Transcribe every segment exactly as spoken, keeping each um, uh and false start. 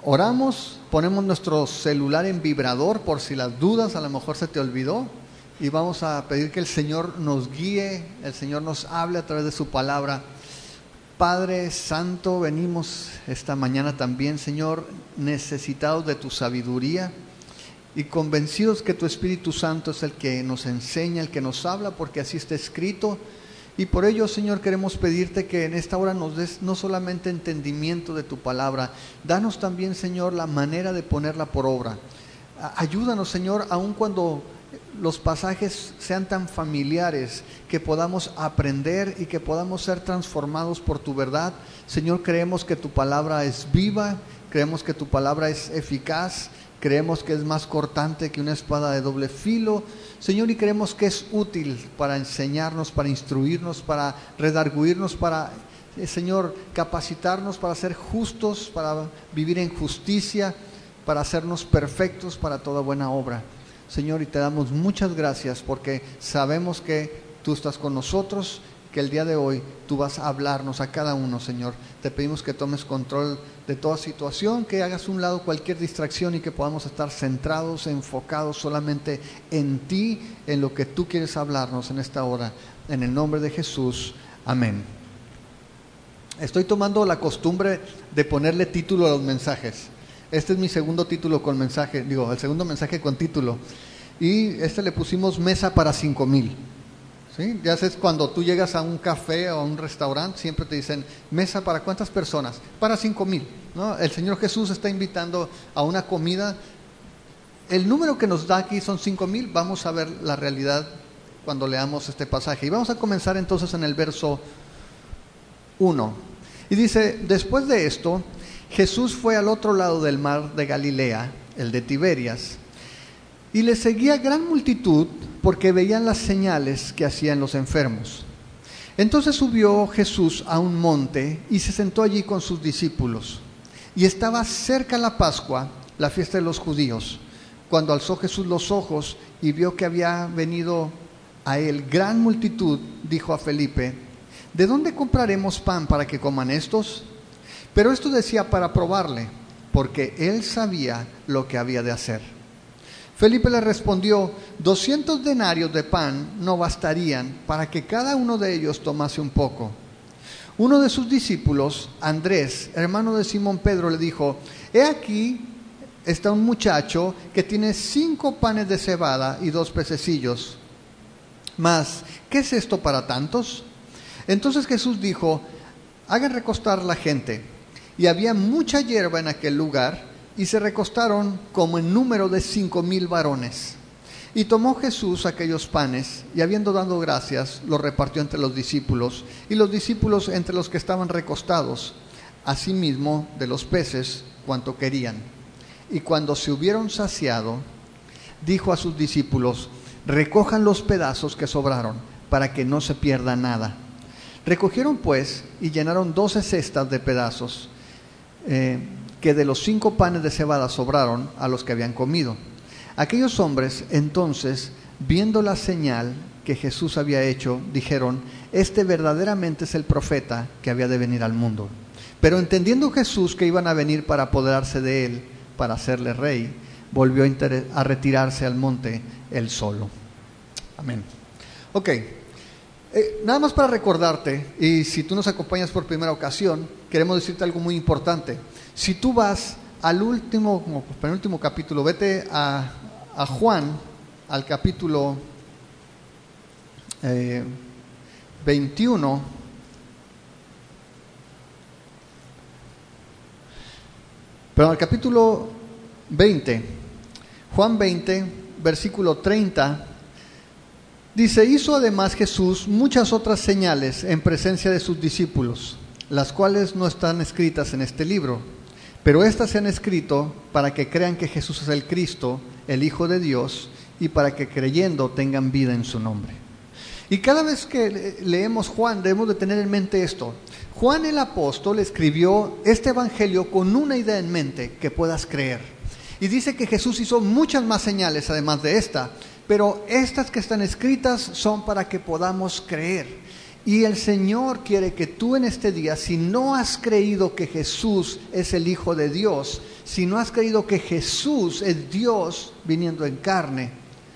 Oramos, ponemos nuestro celular en vibrador por si las dudas, a lo mejor se te olvidó, y vamos a pedir que el Señor nos guíe, el Señor nos hable a través de su palabra. Padre Santo, venimos esta mañana también, Señor, necesitados de tu sabiduría y convencidos que tu Espíritu Santo es el que nos enseña, el que nos habla, porque así está escrito. Y por ello, Señor, queremos pedirte que en esta hora nos des no solamente entendimiento de tu palabra, danos también, Señor, la manera de ponerla por obra. Ayúdanos, Señor, aun cuando los pasajes sean tan familiares, que podamos aprender y que podamos ser transformados por tu verdad. Señor, creemos que tu palabra es viva, creemos que tu palabra es eficaz, creemos que es más cortante que una espada de doble filo, Señor, y creemos que es útil para enseñarnos, para instruirnos, para redarguirnos, para, eh, Señor, capacitarnos para ser justos, para vivir en justicia, para hacernos perfectos para toda buena obra. Señor, y te damos muchas gracias porque sabemos que tú estás con nosotros, que el día de hoy tú vas a hablarnos a cada uno, Señor. Te pedimos que tomes control de toda situación, que hagas a un lado cualquier distracción y que podamos estar centrados, enfocados solamente en ti, en lo que tú quieres hablarnos en esta hora. En el nombre de Jesús, amén. Estoy tomando la costumbre de ponerle título a los mensajes. Este es mi segundo título con mensaje, digo, el segundo mensaje con título. Y este le pusimos Mesa para cinco mil. ¿Sí? Ya sabes, cuando tú llegas a un café o a un restaurante, siempre te dicen, ¿mesa para cuántas personas? Para cinco mil, ¿no? El Señor Jesús está invitando a una comida. El número que nos da aquí son cinco mil. Vamos a ver la realidad cuando leamos este pasaje. Y vamos a comenzar entonces en el verso uno. Y dice, después de esto, Jesús fue al otro lado del mar de Galilea, el de Tiberias, y le seguía gran multitud porque veían las señales que hacían los enfermos. Entonces subió Jesús a un monte y se sentó allí con sus discípulos. Y estaba cerca la Pascua, la fiesta de los judíos. Cuando alzó Jesús los ojos y vio que había venido a él gran multitud, dijo a Felipe, ¿de dónde compraremos pan para que coman estos? Pero esto decía para probarle, porque él sabía lo que había de hacer. Felipe le respondió, doscientos denarios de pan no bastarían para que cada uno de ellos tomase un poco. Uno de sus discípulos, Andrés, hermano de Simón Pedro, le dijo, he aquí está un muchacho que tiene cinco panes de cebada y dos pececillos. Mas, ¿qué es esto para tantos? Entonces Jesús dijo, hagan recostar la gente. Y había mucha hierba en aquel lugar, y se recostaron como en número de cinco mil varones. Y tomó Jesús aquellos panes, y habiendo dado gracias, los repartió entre los discípulos, y los discípulos entre los que estaban recostados, asimismo de los peces, cuanto querían. Y cuando se hubieron saciado, dijo a sus discípulos, recojan los pedazos que sobraron, para que no se pierda nada. Recogieron pues, y llenaron doce cestas de pedazos, eh, que de los cinco panes de cebada sobraron a los que habían comido. Aquellos hombres, entonces, viendo la señal que Jesús había hecho, dijeron, este verdaderamente es el profeta que había de venir al mundo. Pero entendiendo Jesús que iban a venir para apoderarse de él, para hacerle rey, volvió a, inter- a retirarse al monte él solo. Amén. Ok, eh, nada más para recordarte, y si tú nos acompañas por primera ocasión, queremos decirte algo muy importante. Si tú vas al último, como penúltimo capítulo, vete a, a Juan, al capítulo eh, veintiuno, pero al capítulo veinte, Juan veinte, versículo treinta, dice, hizo además Jesús muchas otras señales en presencia de sus discípulos, las cuales no están escritas en este libro. Pero estas se han escrito para que crean que Jesús es el Cristo, el Hijo de Dios, y para que creyendo tengan vida en su nombre. Y cada vez que leemos Juan debemos de tener en mente esto. Juan el apóstol escribió este evangelio con una idea en mente, que puedas creer. Y dice que Jesús hizo muchas más señales además de esta, pero estas que están escritas son para que podamos creer. Y el Señor quiere que tú en este día, si no has creído que Jesús es el Hijo de Dios, si no has creído que Jesús es Dios viniendo en carne,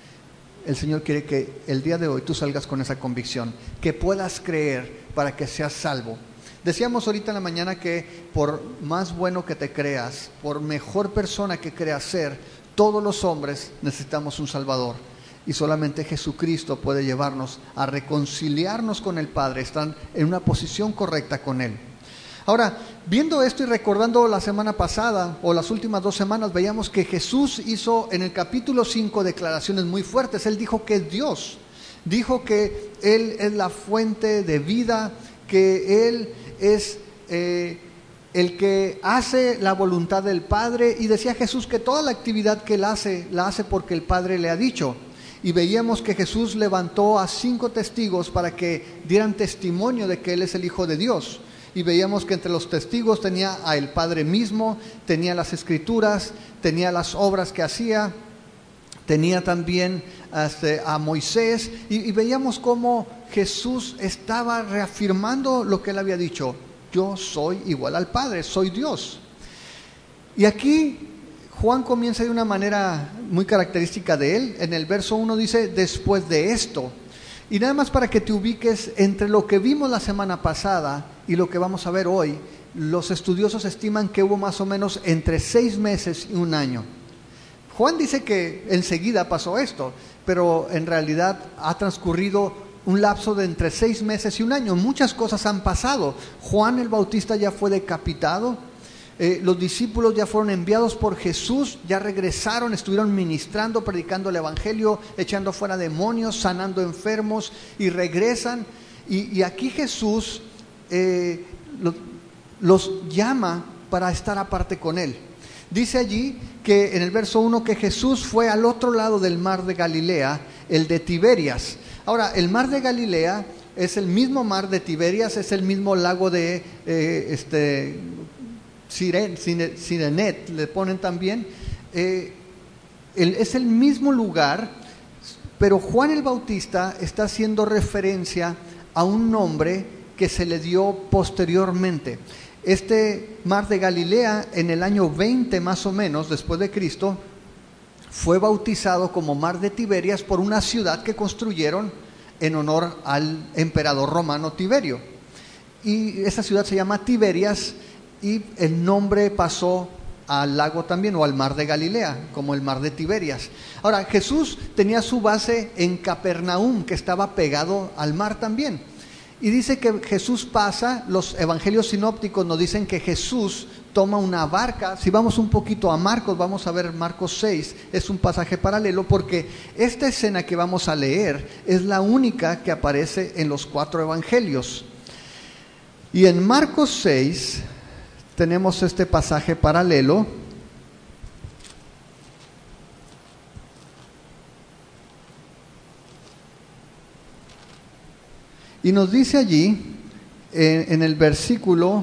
el Señor quiere que el día de hoy tú salgas con esa convicción, que puedas creer para que seas salvo. Decíamos ahorita en la mañana que por más bueno que te creas, por mejor persona que creas ser, todos los hombres necesitamos un Salvador. Y solamente Jesucristo puede llevarnos a reconciliarnos con el Padre, estar en una posición correcta con Él. Ahora, viendo esto y recordando la semana pasada o las últimas dos semanas, veíamos que Jesús hizo en el capítulo cinco declaraciones muy fuertes. Él dijo que es Dios, dijo que Él es la fuente de vida, que Él es eh, el que hace la voluntad del Padre, y decía Jesús que toda la actividad que Él hace, la hace porque el Padre le ha dicho. Y veíamos que Jesús levantó a cinco testigos para que dieran testimonio de que Él es el Hijo de Dios. Y veíamos que entre los testigos tenía a el Padre mismo, tenía las Escrituras, tenía las obras que hacía, tenía también este, a Moisés. Y, y veíamos cómo Jesús estaba reafirmando lo que Él había dicho: yo soy igual al Padre, soy Dios. Y aquí Juan comienza de una manera muy característica de él. En el verso uno dice, después de esto. Y nada más para que te ubiques entre lo que vimos la semana pasada y lo que vamos a ver hoy, los estudiosos estiman que hubo más o menos entre seis meses y un año. Juan dice que enseguida pasó esto, pero en realidad ha transcurrido un lapso de entre seis meses y un año. Muchas cosas han pasado. Juan el Bautista ya fue decapitado. Eh, los discípulos ya fueron enviados por Jesús, ya regresaron, estuvieron ministrando, predicando el Evangelio, echando fuera demonios, sanando enfermos, y regresan. Y, y aquí Jesús eh, lo, los llama para estar aparte con Él. Dice allí que en el verso uno que Jesús fue al otro lado del mar de Galilea, el de Tiberias. Ahora, el mar de Galilea es el mismo mar de Tiberias, es el mismo lago de eh, este Sirenet, le ponen también. Eh, el, es el mismo lugar, pero Juan el Bautista está haciendo referencia a un nombre que se le dio posteriormente. Este mar de Galilea, en el año veinte más o menos después de Cristo, fue bautizado como mar de Tiberias por una ciudad que construyeron en honor al emperador romano Tiberio. Y esa ciudad se llama Tiberias, y el nombre pasó al lago también, o al mar de Galilea, como el mar de Tiberias. Ahora, Jesús tenía su base en Capernaum, que estaba pegado al mar también. Y dice que Jesús pasa, los evangelios sinópticos nos dicen que Jesús toma una barca. Si vamos un poquito a Marcos, vamos a ver Marcos seis, es un pasaje paralelo, porque esta escena que vamos a leer es la única que aparece en los cuatro evangelios. Y en Marcos seis tenemos este pasaje paralelo. Y nos dice allí, eh, en el versículo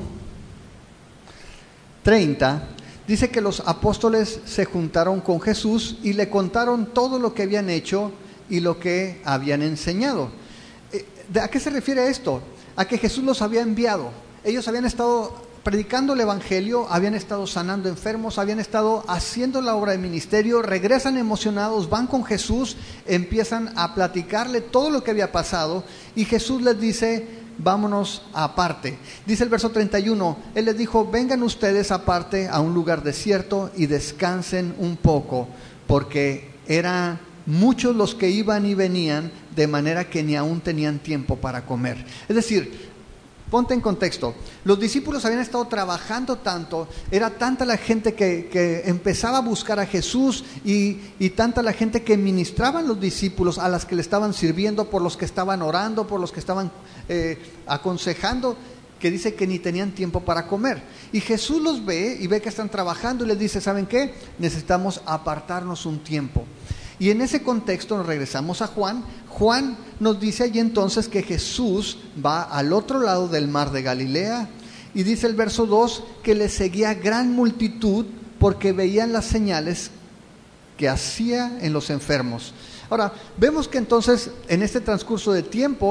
treinta, dice que los apóstoles se juntaron con Jesús y le contaron todo lo que habían hecho y lo que habían enseñado. Eh, ¿A qué se refiere esto? A que Jesús los había enviado. Ellos habían estado predicando el Evangelio, habían estado sanando enfermos, habían estado haciendo la obra de ministerio, regresan emocionados, van con Jesús, empiezan a platicarle todo lo que había pasado, y Jesús les dice, vámonos aparte. Dice el verso treinta y uno, Él les dijo, vengan ustedes aparte a un lugar desierto y descansen un poco, porque eran muchos los que iban y venían, de manera que ni aún tenían tiempo para comer. Es decir, ponte en contexto, los discípulos habían estado trabajando tanto, era tanta la gente que, que empezaba a buscar a Jesús, y, y tanta la gente que ministraban los discípulos, a las que le estaban sirviendo, por los que estaban orando, por los que estaban eh, aconsejando, que dice que ni tenían tiempo para comer. Y Jesús los ve y ve que están trabajando y les dice, ¿saben qué? Necesitamos apartarnos un tiempo. Y en ese contexto nos regresamos a Juan. Juan nos dice allí entonces que Jesús va al otro lado del mar de Galilea, y dice el verso dos que le seguía gran multitud porque veían las señales que hacía en los enfermos. Ahora, vemos que entonces en este transcurso de tiempo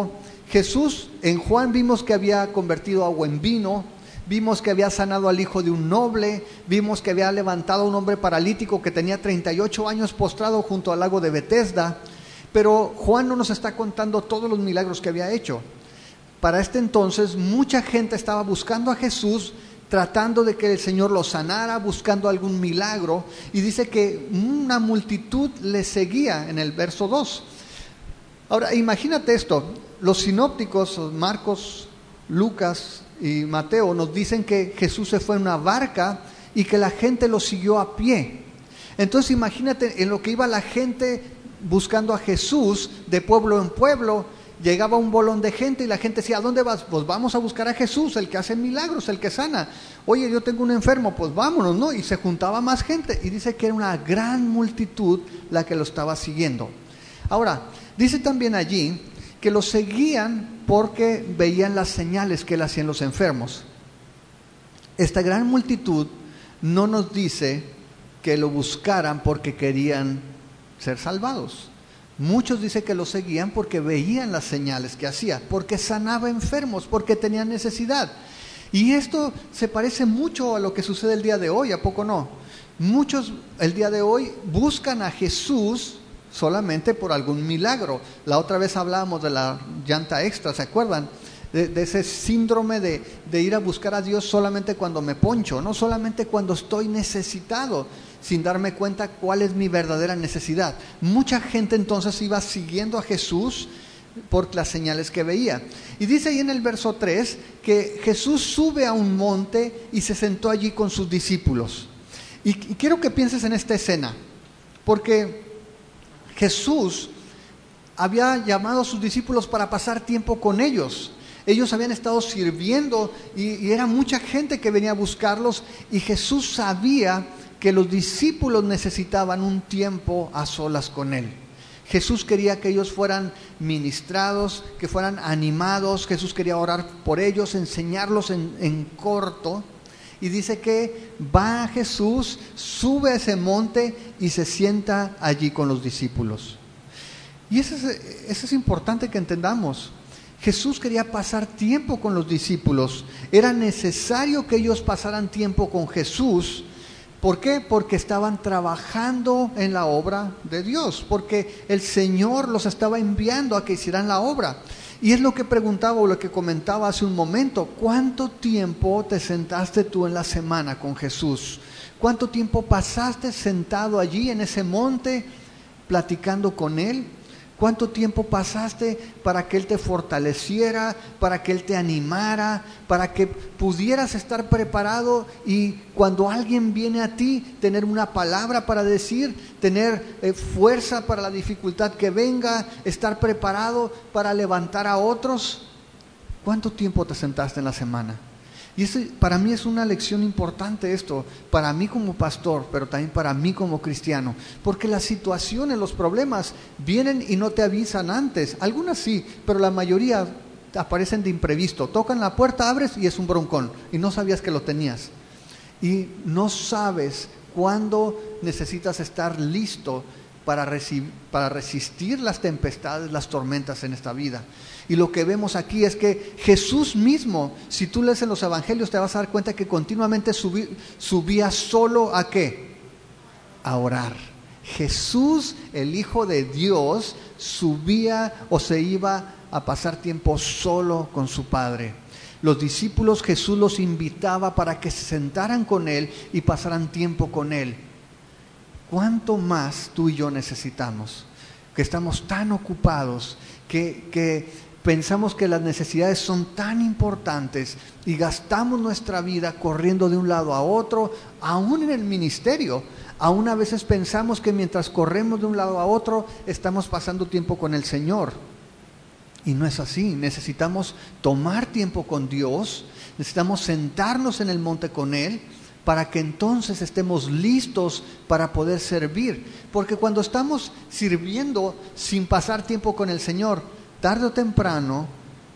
Jesús, en Juan vimos que había convertido agua en vino, vimos que había sanado al hijo de un noble, vimos que había levantado a un hombre paralítico que tenía treinta y ocho años postrado junto al lago de Betesda, pero Juan no nos está contando todos los milagros que había hecho. Para este entonces mucha gente estaba buscando a Jesús, tratando de que el Señor lo sanara, buscando algún milagro, y dice que una multitud le seguía en el verso dos. Ahora, imagínate esto, los sinópticos, Marcos, Lucas y Mateo, nos dicen que Jesús se fue en una barca y que la gente lo siguió a pie. Entonces imagínate en lo que iba la gente buscando a Jesús de pueblo en pueblo. Llegaba un bolón de gente y la gente decía, ¿a dónde vas? Pues vamos a buscar a Jesús, el que hace milagros, el que sana. Oye, yo tengo un enfermo, pues vámonos, ¿no? Y se juntaba más gente y dice que era una gran multitud la que lo estaba siguiendo. Ahora, dice también allí que lo seguían porque veían las señales que él hacía en los enfermos. Esta gran multitud no nos dice que lo buscaran porque querían ser salvados. Muchos dicen que lo seguían porque veían las señales que hacía, porque sanaba enfermos, porque tenían necesidad. Y esto se parece mucho a lo que sucede el día de hoy, ¿a poco no? Muchos el día de hoy buscan a Jesús solamente por algún milagro. La otra vez hablábamos de la llanta extra, ¿se acuerdan? De, de ese síndrome de, de ir a buscar a Dios solamente cuando me poncho, no solamente cuando estoy necesitado, sin darme cuenta cuál es mi verdadera necesidad. Mucha gente entonces iba siguiendo a Jesús por las señales que veía. Y dice ahí en el verso tres que Jesús sube a un monte y se sentó allí con sus discípulos. Y, y quiero que pienses en esta escena, porque Jesús había llamado a sus discípulos para pasar tiempo con ellos. Ellos habían estado sirviendo y, y era mucha gente que venía a buscarlos, y Jesús sabía que los discípulos necesitaban un tiempo a solas con Él. Jesús quería que ellos fueran ministrados, que fueran animados. Jesús quería orar por ellos, enseñarlos en, en corto. Y dice que va Jesús, sube a ese monte y se sienta allí con los discípulos. Y eso es, eso es importante que entendamos. Jesús quería pasar tiempo con los discípulos. Era necesario que ellos pasaran tiempo con Jesús. ¿Por qué? Porque estaban trabajando en la obra de Dios, porque el Señor los estaba enviando a que hicieran la obra. Y es lo que preguntaba o lo que comentaba hace un momento: ¿cuánto tiempo te sentaste tú en la semana con Jesús? ¿Cuánto tiempo pasaste sentado allí en ese monte platicando con Él? ¿Cuánto tiempo pasaste para que Él te fortaleciera, para que Él te animara, para que pudieras estar preparado y cuando alguien viene a ti, tener una palabra para decir, tener eh, fuerza para la dificultad que venga, estar preparado para levantar a otros? ¿Cuánto tiempo te sentaste en la semana? Y eso, para mí es una lección importante esto, para mí como pastor, pero también para mí como cristiano, porque las situaciones, los problemas vienen y no te avisan antes. Algunas sí, pero la mayoría aparecen de imprevisto. Tocan la puerta, abres y es un broncón y no sabías que lo tenías. Y no sabes cuándo necesitas estar listo para, reci- para resistir las tempestades, las tormentas en esta vida. Y lo que vemos aquí es que Jesús mismo, si tú lees en los evangelios, te vas a dar cuenta que continuamente subí, subía solo ¿a qué? A orar. Jesús, el Hijo de Dios, subía o se iba a pasar tiempo solo con su Padre. Los discípulos, Jesús los invitaba para que se sentaran con Él y pasaran tiempo con Él. ¿Cuánto más tú y yo necesitamos? Que estamos tan ocupados que, que pensamos que las necesidades son tan importantes y gastamos nuestra vida corriendo de un lado a otro, aún en el ministerio. Aún a veces pensamos que mientras corremos de un lado a otro, estamos pasando tiempo con el Señor. Y no es así. Necesitamos tomar tiempo con Dios, necesitamos sentarnos en el monte con Él, para que entonces estemos listos para poder servir. Porque cuando estamos sirviendo sin pasar tiempo con el Señor, tarde o temprano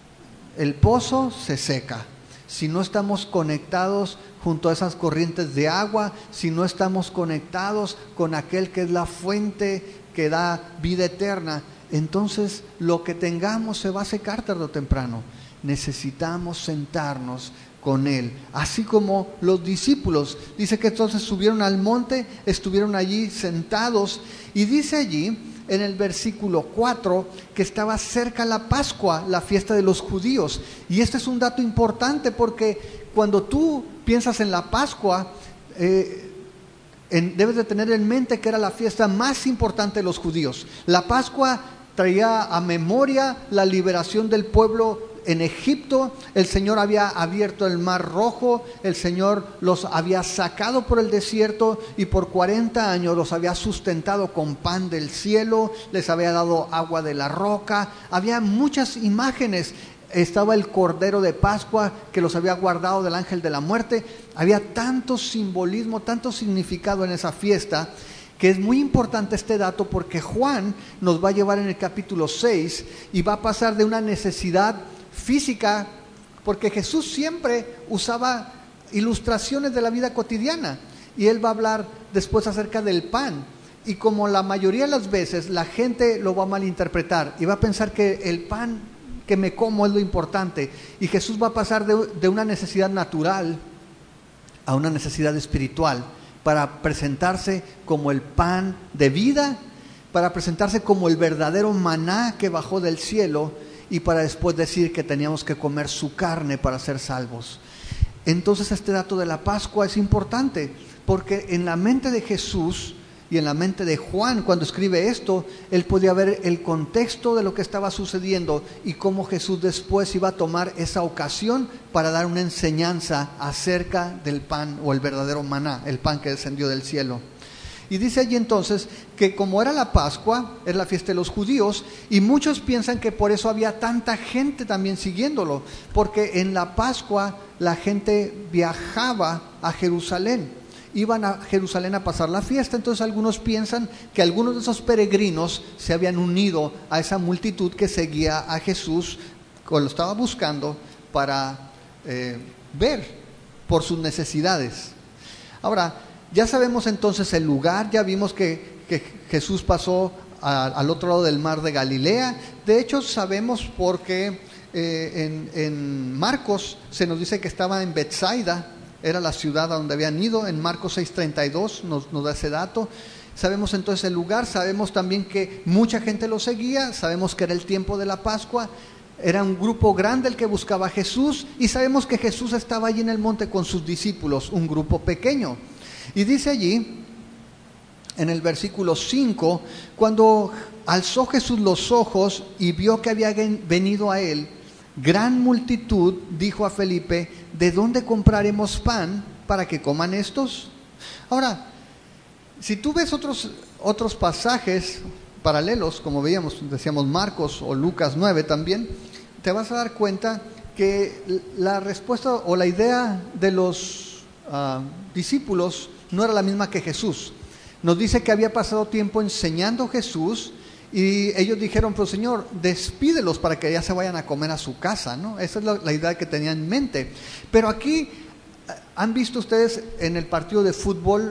el pozo se seca. Si no estamos conectados junto a esas corrientes de agua, si no estamos conectados con aquel que es la fuente que da vida eterna, entonces lo que tengamos se va a secar tarde o temprano. Necesitamos sentarnos con Él, así como los discípulos. Dice que entonces subieron al monte, estuvieron allí sentados, y dice allí en el versículo cuatro que estaba cerca la Pascua, la fiesta de los judíos. Y este es un dato importante, porque cuando tú piensas en la Pascua, eh, en, debes de tener en mente que era la fiesta más importante de los judíos. La Pascua traía a memoria la liberación del pueblo en Egipto. El Señor había abierto el mar rojo, el Señor los había sacado por el desierto y por cuarenta años los había sustentado con pan del cielo, les había dado agua de la roca. Había muchas imágenes. Estaba el Cordero de Pascua que los había guardado del ángel de la muerte. Había tanto simbolismo, tanto significado en esa fiesta, que es muy importante este dato, porque Juan nos va a llevar en el capítulo seis y va a pasar de una necesidad física, porque Jesús siempre usaba ilustraciones de la vida cotidiana, y Él va a hablar después acerca del pan, y como la mayoría de las veces la gente lo va a malinterpretar y va a pensar que el pan que me como es lo importante, y Jesús va a pasar de, de una necesidad natural a una necesidad espiritual, para presentarse como el pan de vida, para presentarse como el verdadero maná que bajó del cielo, y para después decir que teníamos que comer su carne para ser salvos. Entonces este dato de la Pascua es importante, porque en la mente de Jesús y en la mente de Juan, cuando escribe esto, él podía ver el contexto de lo que estaba sucediendo y cómo Jesús después iba a tomar esa ocasión para dar una enseñanza acerca del pan, o el verdadero maná, el pan que descendió del cielo. Y dice allí entonces que como era la Pascua, es la fiesta de los judíos, y muchos piensan que por eso había tanta gente también siguiéndolo, porque en la Pascua la gente viajaba a Jerusalén, iban a Jerusalén a pasar la fiesta. Entonces algunos piensan que algunos de esos peregrinos se habían unido a esa multitud que seguía a Jesús, o lo estaba buscando para eh, ver por sus necesidades. Ahora, ya sabemos entonces el lugar, ya vimos que, que Jesús pasó a, al otro lado del mar de Galilea. De hecho, sabemos porque eh, en, en Marcos se nos dice que estaba en Betsaida, era la ciudad a donde habían ido. En Marcos seis treinta y dos nos, nos da ese dato. Sabemos entonces el lugar, sabemos también que mucha gente lo seguía, sabemos que era el tiempo de la Pascua. Era un grupo grande el que buscaba a Jesús, y sabemos que Jesús estaba allí en el monte con sus discípulos, un grupo pequeño. Y dice allí, en el versículo cinco, cuando alzó Jesús los ojos y vio que había venido a él gran multitud, dijo a Felipe: ¿de dónde compraremos pan para que coman estos? Ahora, si tú ves otros, otros pasajes paralelos, como veíamos, decíamos Marcos o Lucas nueve también, te vas a dar cuenta que la respuesta o la idea de los uh, discípulos no era la misma que Jesús. Nos dice que había pasado tiempo enseñando Jesús, y ellos dijeron: pero Señor, despídelos para que ya se vayan a comer a su casa, ¿no? Esa es la, la idea que tenían en mente. Pero aquí, ¿han visto ustedes en el partido de fútbol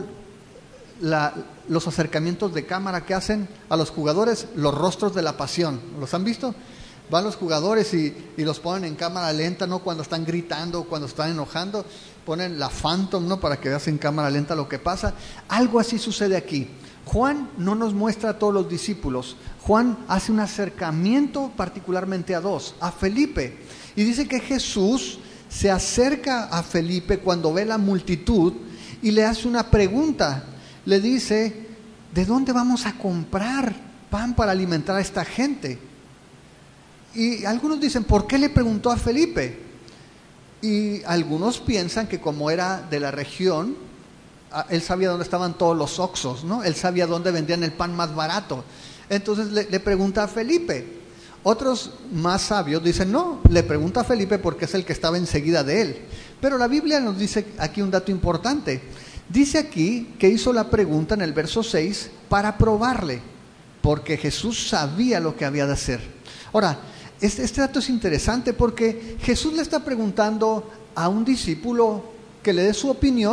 la, los acercamientos de cámara que hacen a los jugadores? Los rostros de la pasión, ¿los han visto? Van los jugadores y, y los ponen en cámara lenta, ¿no? Cuando están gritando, cuando están enojando, ponen la Phantom, ¿no? Para que veas en cámara lenta lo que pasa. Algo así sucede aquí. Juan no nos muestra a todos los discípulos. Juan hace un acercamiento particularmente a dos, a Felipe. Y dice que Jesús se acerca a Felipe cuando ve la multitud y le hace una pregunta. Le dice: ¿de dónde vamos a comprar pan para alimentar a esta gente? Y algunos dicen: ¿por qué le preguntó a Felipe? Y algunos piensan que como era de la región, él sabía dónde estaban todos los oxxos, ¿no? Él sabía dónde vendían el pan más barato. Entonces le, le pregunta a Felipe. Otros más sabios dicen: no, le pregunta a Felipe porque es el que estaba enseguida de él. Pero la Biblia nos dice aquí un dato importante. Dice aquí que hizo la pregunta en el verso seis para probarle, porque Jesús sabía lo que había de hacer. Ahora, este, este dato es interesante porque Jesús le está preguntando a un discípulo que le dé su opinión,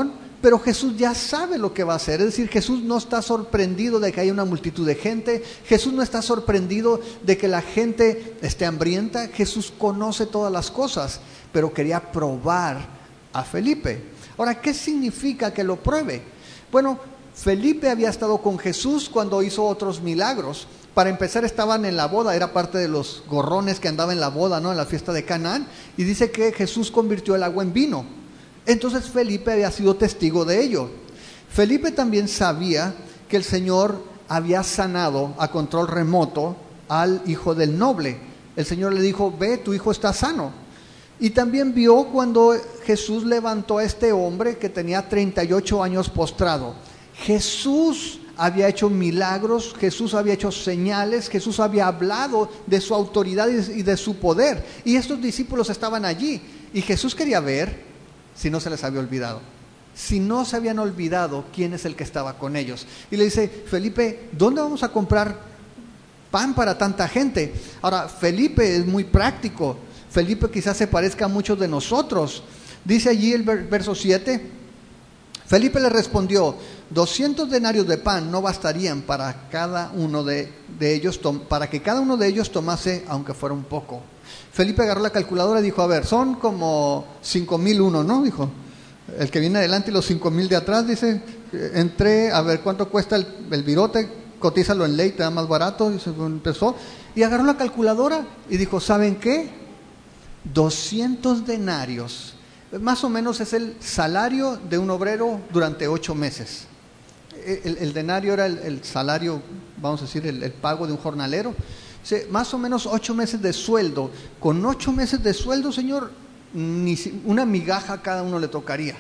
pero Jesús ya sabe lo que va a hacer. Es decir, Jesús no está sorprendido de que haya una multitud de gente. Jesús no está sorprendido de que la gente esté hambrienta. Jesús conoce todas las cosas, pero quería probar a Felipe. Ahora, ¿qué significa que lo pruebe? Bueno, Felipe había estado con Jesús cuando hizo otros milagros. Para empezar, estaban en la boda, era parte de los gorrones que andaban en la boda, ¿no? En la fiesta de Canaán, y dice que Jesús convirtió el agua en vino. Entonces Felipe había sido testigo de ello. Felipe también sabía que el Señor había sanado a control remoto al hijo del noble. El Señor le dijo: ve, tu hijo está sano. Y también vio cuando Jesús levantó a este hombre que tenía treinta y ocho años postrado. Jesús había hecho milagros, Jesús había hecho señales, Jesús había hablado de su autoridad y de su poder. Y estos discípulos estaban allí. Y Jesús quería ver si no se les había olvidado. Si no se habían olvidado quién es el que estaba con ellos. Y le dice: Felipe, ¿dónde vamos a comprar pan para tanta gente? Ahora, Felipe es muy práctico. Felipe quizás se parezca a muchos de nosotros. Dice allí el verso siete: Felipe le respondió: doscientos denarios de pan no bastarían para cada uno de, de ellos, para que cada uno de ellos tomase, aunque fuera un poco. Felipe agarró la calculadora y dijo: a ver, son como cinco mil uno, ¿no? Dijo, el que viene adelante y los cinco mil de atrás. Dice, entré, a ver, ¿cuánto cuesta el, el virote? Cotízalo en ley, te da más barato. Y se empezó, y agarró la calculadora y dijo: ¿saben qué? doscientos denarios, más o menos es el salario de un obrero durante ocho meses. El, el denario era el, el salario, vamos a decir, el, el pago de un jornalero. O sea, más o menos ocho meses de sueldo. Con ocho meses de sueldo, Señor, ni una migaja a cada uno le tocaría.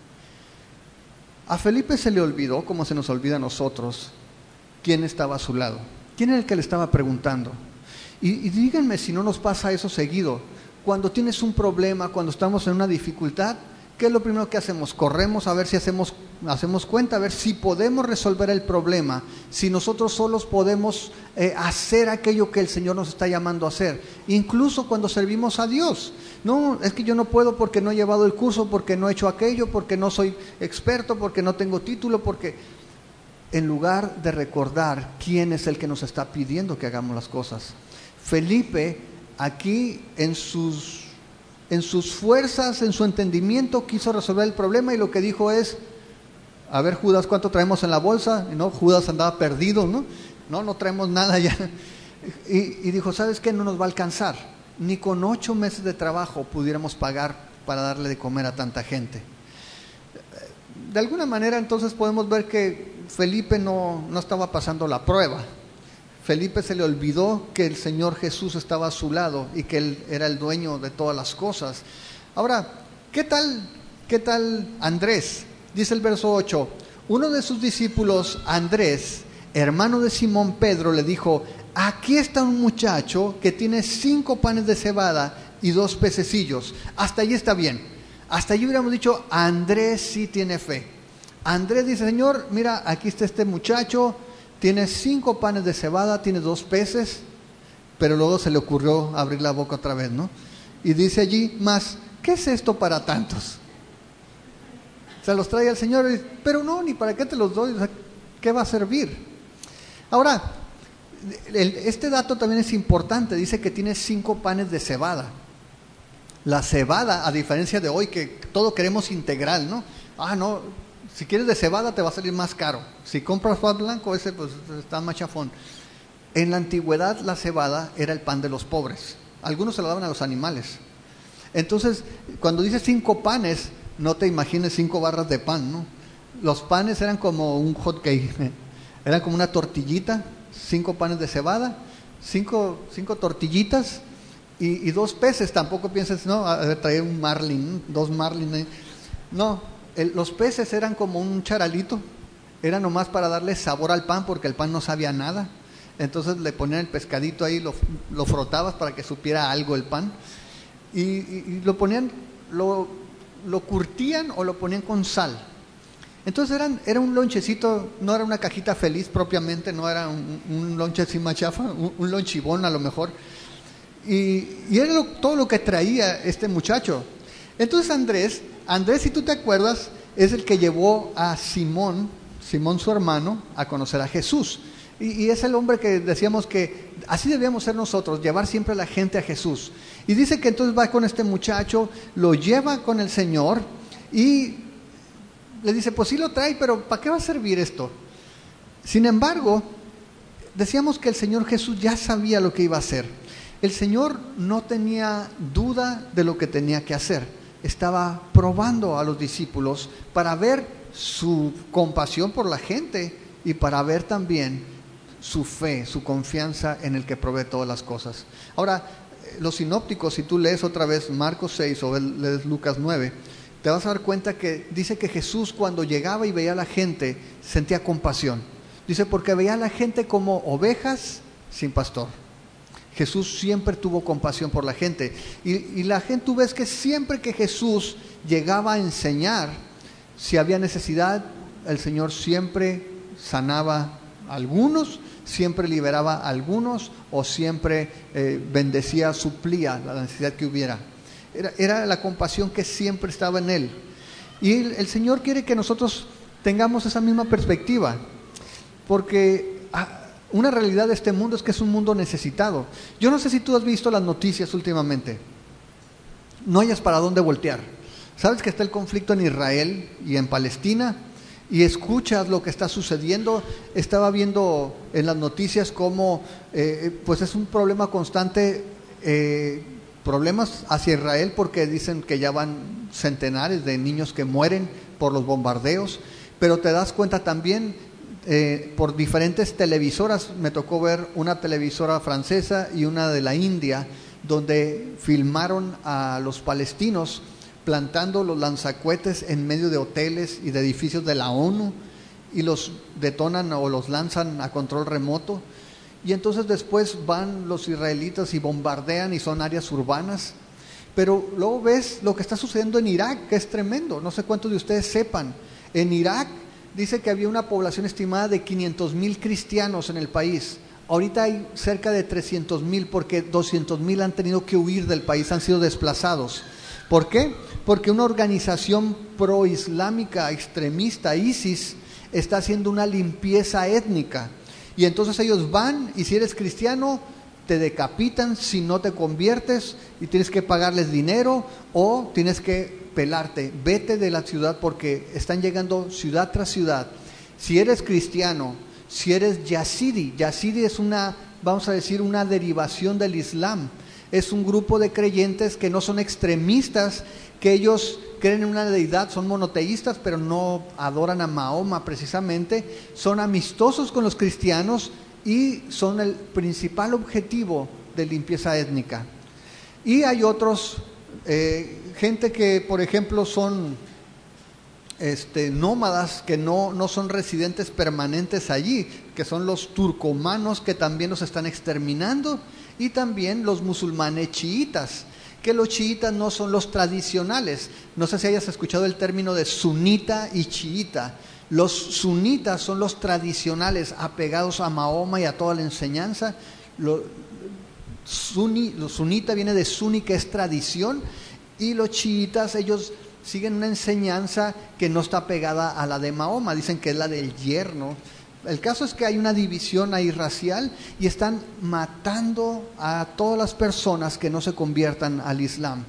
A Felipe se le olvidó, como se nos olvida a nosotros, quién estaba a su lado, quién era el que le estaba preguntando. Y, y díganme si no nos pasa eso seguido. Cuando tienes un problema, cuando estamos en una dificultad, ¿qué es lo primero que hacemos? Corremos a ver si hacemos, hacemos cuenta, a ver si podemos resolver el problema, si nosotros solos podemos eh, hacer aquello que el Señor nos está llamando a hacer. Incluso cuando servimos a Dios. No, es que yo no puedo porque no he llevado el curso, porque no he hecho aquello, porque no soy experto, porque no tengo título, porque... En lugar de recordar quién es el que nos está pidiendo que hagamos las cosas. Felipe, aquí en sus... en sus fuerzas, en su entendimiento, quiso resolver el problema y lo que dijo es: a ver, Judas, ¿cuánto traemos en la bolsa? Y no, Judas andaba perdido, ¿no? No, no traemos nada ya. Y, y dijo: ¿sabes qué? No nos va a alcanzar. Ni con ocho meses de trabajo pudiéramos pagar para darle de comer a tanta gente. De alguna manera, entonces, podemos ver que Felipe no, no estaba pasando la prueba. Felipe se le olvidó que el Señor Jesús estaba a su lado y que Él era el dueño de todas las cosas. Ahora, ¿qué tal, qué tal Andrés? Dice el verso ocho: uno de sus discípulos, Andrés, hermano de Simón Pedro, le dijo: aquí está un muchacho que tiene cinco panes de cebada y dos pececillos. Hasta allí está bien. Hasta allí hubiéramos dicho: Andrés sí tiene fe. Andrés dice: Señor, mira, aquí está este muchacho, tiene cinco panes de cebada, tiene dos peces, pero luego se le ocurrió abrir la boca otra vez, ¿no? Y dice allí: más, ¿qué es esto para tantos? Se los trae al Señor y dice: pero no, ni para qué te los doy, o sea, ¿qué va a servir? Ahora, el, este dato también es importante, dice que tiene cinco panes de cebada. La cebada, a diferencia de hoy, que todo queremos integral, ¿no? Ah, no, si quieres de cebada te va a salir más caro. Si compras pan blanco, ese pues está más chafón. En la antigüedad la cebada era el pan de los pobres. Algunos se lo daban a los animales. Entonces, cuando dice cinco panes, no te imagines cinco barras de pan, ¿no? Los panes eran como un hot cake, eran como una tortillita, cinco panes de cebada, cinco, cinco tortillitas y, y dos peces. Tampoco pienses, no, a ver, traer un marlin, dos marlin. No, el, los peces eran como un charalito, era nomás para darle sabor al pan porque el pan no sabía nada. Entonces le ponían el pescadito ahí, lo, lo frotabas para que supiera algo el pan. Y, y, y lo ponían, lo, lo curtían o lo ponían con sal. Entonces eran, era un lonchecito, no era una cajita feliz propiamente, no era un, un lonche así machafa, un, un lonchibón a lo mejor. Y, y era lo, todo lo que traía este muchacho. Entonces Andrés, Andrés, si tú te acuerdas, es el que llevó a Simón, Simón su hermano, a conocer a Jesús. Y, y es el hombre que decíamos que así debíamos ser nosotros, llevar siempre a la gente a Jesús. Y dice que entonces va con este muchacho, lo lleva con el Señor y le dice, pues sí lo trae, pero ¿para qué va a servir esto? Sin embargo, decíamos que el Señor Jesús ya sabía lo que iba a hacer. El Señor no tenía duda de lo que tenía que hacer. Estaba probando a los discípulos para ver su compasión por la gente y para ver también su fe, su confianza en el que provee todas las cosas. Ahora, los sinópticos, si tú lees otra vez Marcos seis o lees Lucas nueve, te vas a dar cuenta que dice que Jesús, cuando llegaba y veía a la gente, sentía compasión. Dice, porque veía a la gente como ovejas sin pastor. Jesús siempre tuvo compasión por la gente. Y, y la gente, tú ves que siempre que Jesús llegaba a enseñar, si había necesidad, el Señor siempre sanaba a algunos, siempre liberaba a algunos, o siempre eh, bendecía, suplía la necesidad que hubiera. Era, era la compasión que siempre estaba en Él. Y el, el Señor quiere que nosotros tengamos esa misma perspectiva, porque ah, una realidad de este mundo es que es un mundo necesitado. Yo no sé si tú has visto las noticias últimamente. No hayas para dónde voltear. ¿Sabes que está el conflicto en Israel y en Palestina? Y escuchas lo que está sucediendo. Estaba viendo en las noticias cómo eh, pues es un problema constante, eh, problemas hacia Israel, porque dicen que ya van centenares de niños que mueren por los bombardeos. Pero te das cuenta también eh, por diferentes televisoras. Me tocó ver una televisora francesa y una de la India, donde filmaron a los palestinos plantando los lanzacohetes en medio de hoteles y de edificios de la ONU, y los detonan o los lanzan a control remoto, y entonces después van los israelitas y bombardean, y son áreas urbanas. Pero luego ves lo que está sucediendo en Irak, que es tremendo. No sé cuántos de ustedes sepan. En Irak dice que había una población estimada de quinientos mil cristianos en el país. Ahorita hay cerca de trescientos mil, porque doscientos mil han tenido que huir del país, han sido desplazados. ¿Por qué? Porque una organización proislámica extremista, ISIS, está haciendo una limpieza étnica. Y entonces ellos van, y si eres cristiano, te decapitan si no te conviertes, y tienes que pagarles dinero o tienes que pelarte. Vete de la ciudad, porque están llegando ciudad tras ciudad. Si eres cristiano, si eres yazidi, yazidi es una, vamos a decir, una derivación del Islam. Es un grupo de creyentes que no son extremistas, que ellos creen en una deidad, son monoteístas, pero no adoran a Mahoma precisamente. Son amistosos con los cristianos y son el principal objetivo de limpieza étnica. Y hay otros, eh, gente que, por ejemplo, son este, nómadas, que no, no son residentes permanentes allí, que son los turcomanos, que también los están exterminando. Y también los musulmanes chiitas, que los chiitas no son los tradicionales. No sé si hayas escuchado el término de sunita y chiita. Los sunitas son los tradicionales, apegados a Mahoma y a toda la enseñanza. Lo, suni, lo sunita viene de suni, que es tradición, y los chiitas, ellos siguen una enseñanza que no está pegada a la de Mahoma, dicen que es la del yerno. El caso es que hay una división ahí racial, y están matando a todas las personas que no se conviertan al Islam.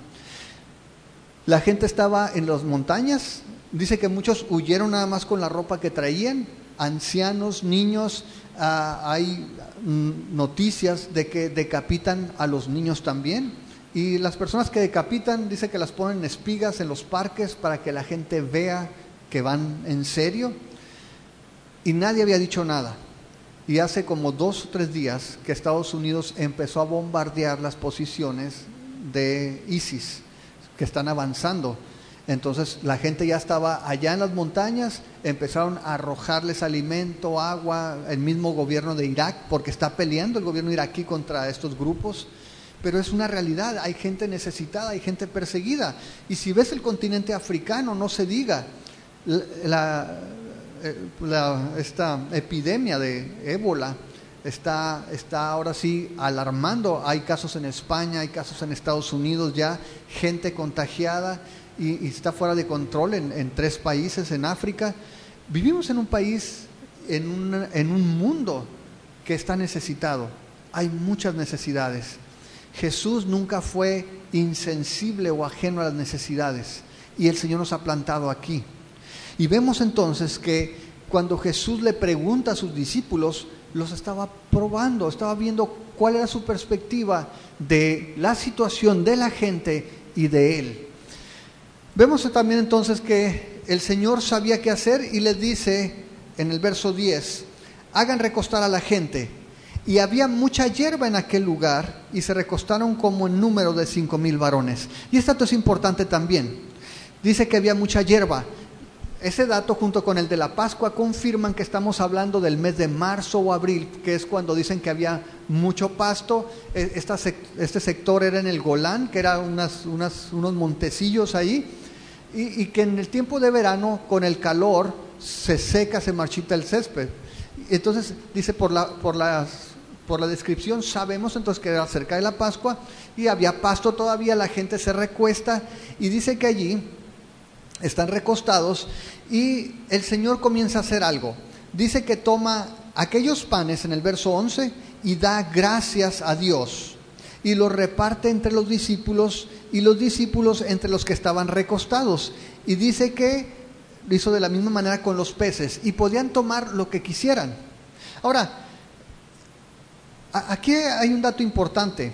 La gente estaba en las montañas, dice que muchos huyeron nada más con la ropa que traían, ancianos, niños. Uh, hay mm, noticias de que decapitan a los niños también, y las personas que decapitan, dice que las ponen en espigas en los parques para que la gente vea que van en serio. Y nadie había dicho nada. Y hace como dos o tres días que Estados Unidos empezó a bombardear las posiciones de ISIS, que están avanzando. Entonces la gente ya estaba allá en las montañas, empezaron a arrojarles alimento, agua, el mismo gobierno de Irak, porque está peleando el gobierno iraquí contra estos grupos. Pero es una realidad, hay gente necesitada, hay gente perseguida. Y si ves el continente africano, no se diga. La, la, esta epidemia de ébola está, está ahora sí alarmando. Hay casos en España, hay casos en Estados Unidos ya, gente contagiada y, y está fuera de control en, en tres países en África. Vivimos en un país, en un, en un mundo que está necesitado. Hay muchas necesidades. Jesús nunca fue insensible o ajeno a las necesidades y el Señor nos ha plantado aquí. Y vemos entonces que cuando Jesús le pregunta a sus discípulos, los estaba probando, estaba viendo cuál era su perspectiva de la situación de la gente y de Él. Vemos también entonces que el Señor sabía qué hacer y les dice en el verso diez, hagan recostar a la gente. Y había mucha hierba en aquel lugar y se recostaron como en número de cinco mil varones. Y este dato es importante también. Dice que había mucha hierba. Ese dato junto con el de la Pascua confirman que estamos hablando del mes de marzo o abril, que es cuando dicen que había mucho pasto. Esta, este sector era en el Golán, que eran unas, unas, unos montecillos ahí, y, y que en el tiempo de verano, con el calor, se seca, se marchita el césped. Entonces dice por la, por las, por la descripción sabemos entonces que era cerca de la Pascua y había pasto todavía, la gente se recuesta y dice que allí están recostados y el Señor comienza a hacer algo. Dice que toma aquellos panes en el verso once y da gracias a Dios y los reparte entre los discípulos y los discípulos entre los que estaban recostados. Y dice que lo hizo de la misma manera con los peces y podían tomar lo que quisieran. Ahora, aquí hay un dato importante.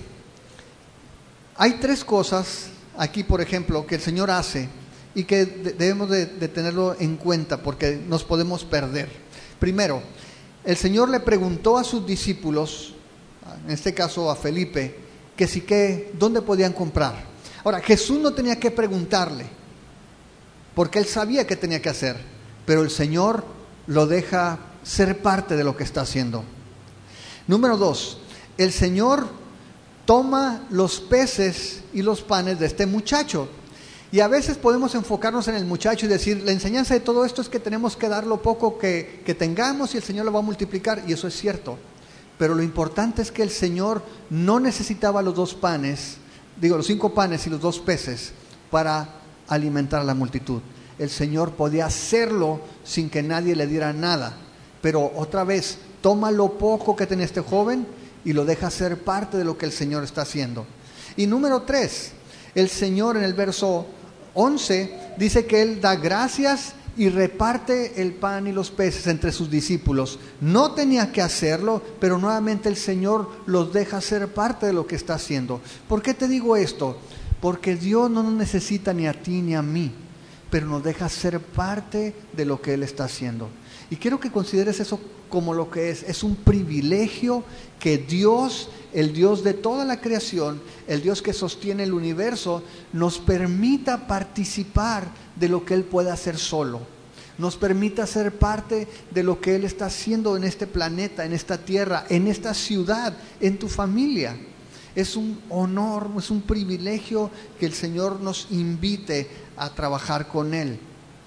Hay tres cosas aquí, por ejemplo, que el Señor hace y que debemos de, de tenerlo en cuenta porque nos podemos perder. Primero, el Señor le preguntó a sus discípulos, en este caso a Felipe, que si que, ¿dónde podían comprar? Ahora, Jesús no tenía que preguntarle, porque él sabía qué tenía que hacer, pero el Señor lo deja ser parte de lo que está haciendo. Número dos, el Señor toma los peces y los panes de este muchacho. Y a veces podemos enfocarnos en el muchacho y decir, la enseñanza de todo esto es que tenemos que dar lo poco que, que tengamos y el Señor lo va a multiplicar, y eso es cierto. Pero lo importante es que el Señor no necesitaba los dos panes, digo, los cinco panes y los dos peces para alimentar a la multitud. El Señor podía hacerlo sin que nadie le diera nada, pero otra vez toma lo poco que tenía este joven y lo deja ser parte de lo que el Señor está haciendo. Y número tres, el Señor en el verso once dice que Él da gracias y reparte el pan y los peces entre sus discípulos. No tenía que hacerlo, pero nuevamente el Señor los deja ser parte de lo que está haciendo. ¿Por qué te digo esto? Porque Dios no nos necesita ni a ti ni a mí, pero nos deja ser parte de lo que Él está haciendo. Y quiero que consideres eso como lo que es. Es un privilegio que Dios, el Dios de toda la creación, el Dios que sostiene el universo, nos permita participar de lo que Él puede hacer solo. Nos permita ser parte de lo que Él está haciendo en este planeta, en esta tierra, en esta ciudad, en tu familia. Es un honor, es un privilegio que el Señor nos invite a trabajar con Él.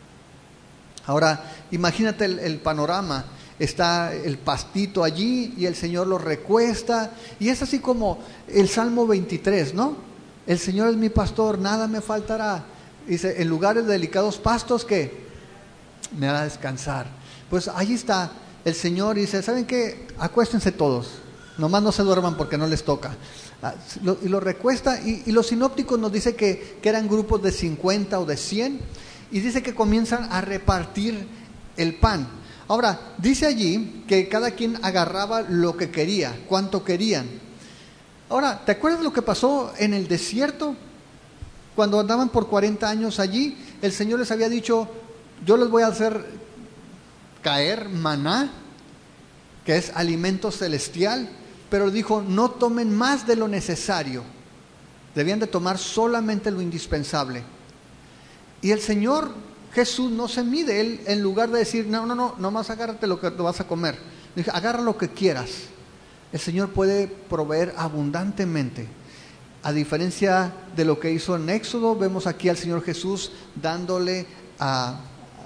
Ahora, imagínate el, el panorama. Está el pastito allí y el Señor lo recuesta. Y es así como el Salmo veintitrés, ¿no? El Señor es mi pastor, nada me faltará. Dice, en lugares de delicados pastos, ¿qué? Me hará descansar. Pues allí está el Señor y dice, ¿saben qué? Acuéstense todos. Nomás no se duerman porque no les toca. Y lo recuesta y, y los sinópticos nos dicen que, que eran grupos de cincuenta o de cien y dice que comienzan a repartir el pan. Ahora, dice allí que cada quien agarraba lo que quería, cuánto querían. Ahora, ¿te acuerdas lo que pasó en el desierto? Cuando andaban por cuarenta años allí, el Señor les había dicho, yo les voy a hacer caer maná, que es alimento celestial, pero dijo, no tomen más de lo necesario. Debían de tomar solamente lo indispensable. Y el Señor Jesús no se mide. Él, en lugar de decir, no, no, no, nomás agárrate lo que te vas a comer. Dice, agarra lo que quieras. El Señor puede proveer abundantemente. A diferencia de lo que hizo en Éxodo, vemos aquí al Señor Jesús dándole a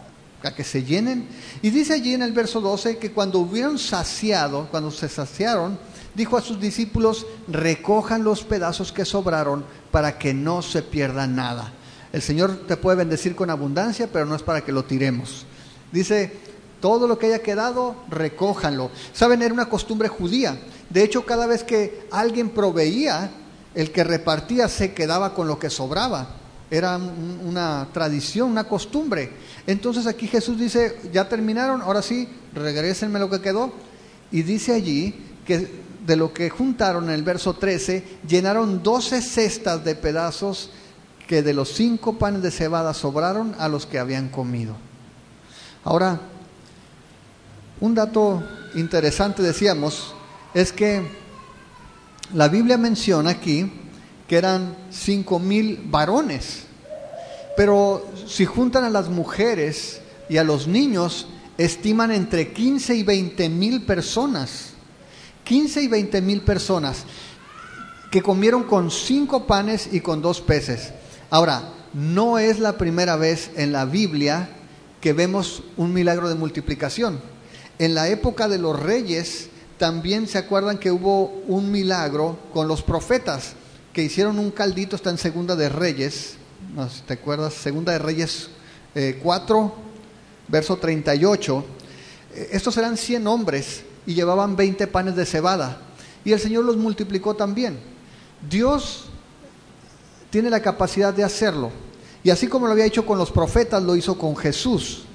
a que se llenen. Y dice allí en el verso doce que cuando hubieron saciado, cuando se saciaron, dijo a sus discípulos: recojan los pedazos que sobraron para que no se pierda nada. El Señor te puede bendecir con abundancia, pero no es para que lo tiremos. Dice: todo lo que haya quedado, recójanlo. Saben, era una costumbre judía. De hecho, cada vez que alguien proveía, el que repartía se quedaba con lo que sobraba. Era una tradición, una costumbre. Entonces aquí Jesús dice: ya terminaron, ahora sí, regrésenme lo que quedó. Y dice allí que de lo que juntaron en el verso trece, llenaron doce cestas de pedazos que de los cinco panes de cebada sobraron a los que habían comido. Ahora, un dato interesante, decíamos, es que la Biblia menciona aquí que eran cinco mil varones, pero si juntan a las mujeres y a los niños, estiman entre quince y veinte mil personas, quince y veinte mil personas que comieron con cinco panes y con dos peces. Ahora, no es la primera vez en la Biblia que vemos un milagro de multiplicación. En la época de los reyes también se acuerdan que hubo un milagro con los profetas que hicieron un caldito. Está en Segunda de Reyes, no sé si te acuerdas, Segunda de Reyes eh, cuatro, verso treinta y ocho. Eh, estos eran cien hombres y llevaban veinte panes de cebada, y el Señor los multiplicó también. Dios tiene la capacidad de hacerlo, y así como lo había hecho con los profetas, lo hizo con Jesús.